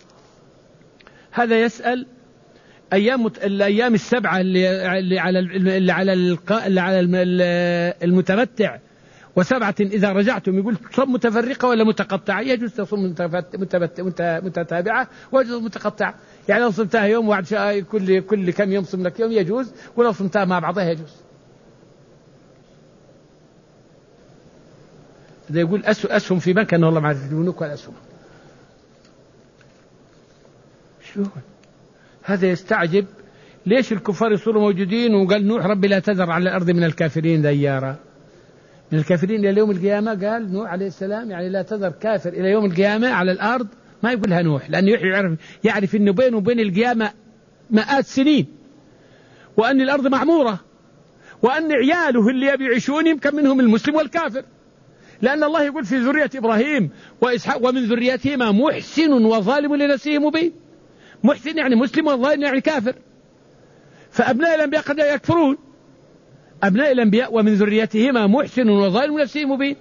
هذا يسأل أيام الأيام السبعة اللي اللي على اللي على اللي على المتمتع وسبعة إذا رجعتم، يقول صوم متفرقة ولا متقطعة؟ يجوز تصوم متتابعة ويجوز متقطعة. يعني لو صمتها يوم وعد كل كل كم يوم صم لك يوم يجوز، ولو صمتها مع بعضها يجوز. هذا يقول أسهم في بنك، أنا والله ما أعرف البنوك ولا أسهم. شو هذا؟ يستعجب ليش الكفار يصيروا موجودين وقال نوح ربي لا تذر على الأرض من الكافرين ديارا، من الكافرين إلى يوم القيامة. قال نوح عليه السلام يعني لا تذر كافر إلى يوم القيامة على الأرض، ما يقولها نوح لأنه يعرف يعرف إنه بينه وبين القيامة مئات سنين، وأن الأرض معمورة، وأن عياله اللي يبي يعيشون يمكن منهم المسلم والكافر، لأن الله يقول في ذرية إبراهيم وإسحاق ومن ذريتهما محسن وظالم لنفسه مبين. محسن يعني مسلم وظالم يعني كافر. فأبناء الأنبياء قد يكفرون، أبناء الأنبياء ومن ذريتهما محسن وظالم لنفسه مبين،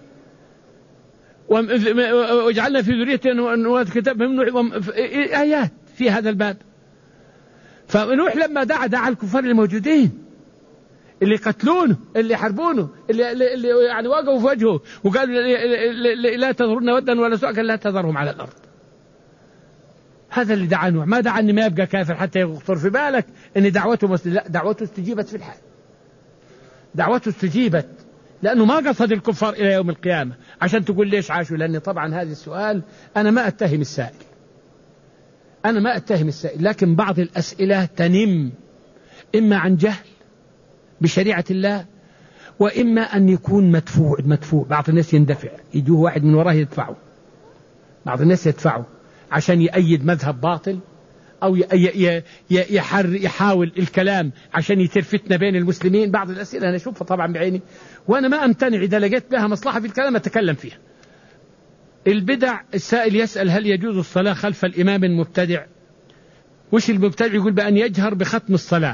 وجعلنا في ذريته كتاب آيات في هذا الباب. فنوح لما دعا دعا الكفار الموجودين اللي قتلونه اللي حربونه اللي, اللي يعني واقفوا في وجهه وقالوا لا تذرون ودا ولا سوء، قال لا تذرهم على الأرض. هذا اللي دعا نوح، ما دعا أن ما يبقى كافر حتى يخطر في بالك أن دعوته مسلم. لا، دعوته استجيبت في الحال، دعوته استجيبت لأنه ما قصد الكفار إلى يوم القيامة. عشان تقول ليش عاشوا، لأن طبعا هذا السؤال أنا ما أتهم السائل، أنا ما أتهم السائل، لكن بعض الأسئلة تنم إما عن جهل بشريعة الله، وإما أن يكون مدفوع مدفوع بعض الناس يندفع، يجوه واحد من وراه يدفعه، بعض الناس يدفعه عشان يأيد مذهب باطل، أو يحر يحاول الكلام عشان يثير فتنة بين المسلمين. بعض الأسئلة أنا أشوفها طبعا بعيني وأنا ما أمتنع إذا لقيت بها مصلحة في الكلام أتكلم فيها. البدع، السائل يسأل هل يجوز الصلاة خلف الإمام المبتدع؟ وش المبتدع؟ يقول بأن يجهر بختم الصلاة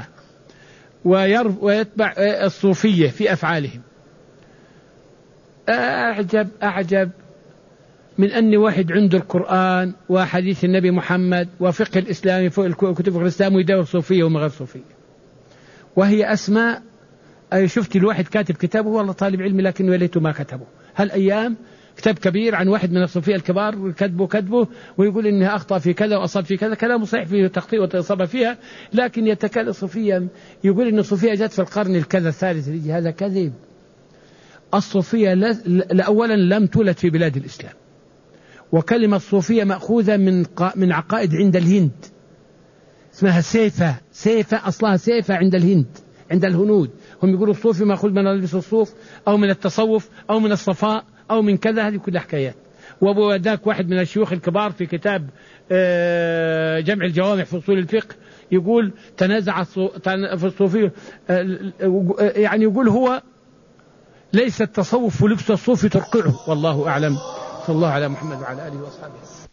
ويتبع الصوفية في أفعالهم. أعجب أعجب من أن واحد عنده القرآن وحديث النبي محمد وفقه الإسلام في كتب الإسلام ويدور صوفية وما غير صوفية، وهي أسماء. شفت الواحد كاتب كتابه والله طالب علم لكن وليته ما كتبه. هالأيام كتاب كبير عن واحد من الصوفية الكبار كتبه كتبه ويقول إنها أخطأ في كذا وأصاب في كذا، كلام صحيح فيه تخطيء وإصابة فيها، لكن يتكلم صوفيا يقول إن الصوفية جت في القرن الكذا الثالث. هذا كذب. الصوفية أولا لم تولد في بلاد الإسلام، وكلمة صوفية مأخوذة من من عقائد عند الهند اسمها سيفة. سيفة أصلها سيفة عند الهند، عند الهنود. هم يقولوا الصوفي مأخوذ من لبس الصوف أو من التصوف أو من الصفاء أو من كذا، هذه كلها حكايات. وذاك واحد من الشيوخ الكبار في كتاب جمع الجوامع في أصول الفقه يقول تنازع في الصوفي، يعني يقول هو ليس التصوف ولبس الصوف ترقعه، والله أعلم. صلى الله على محمد وعلى آله وأصحابه.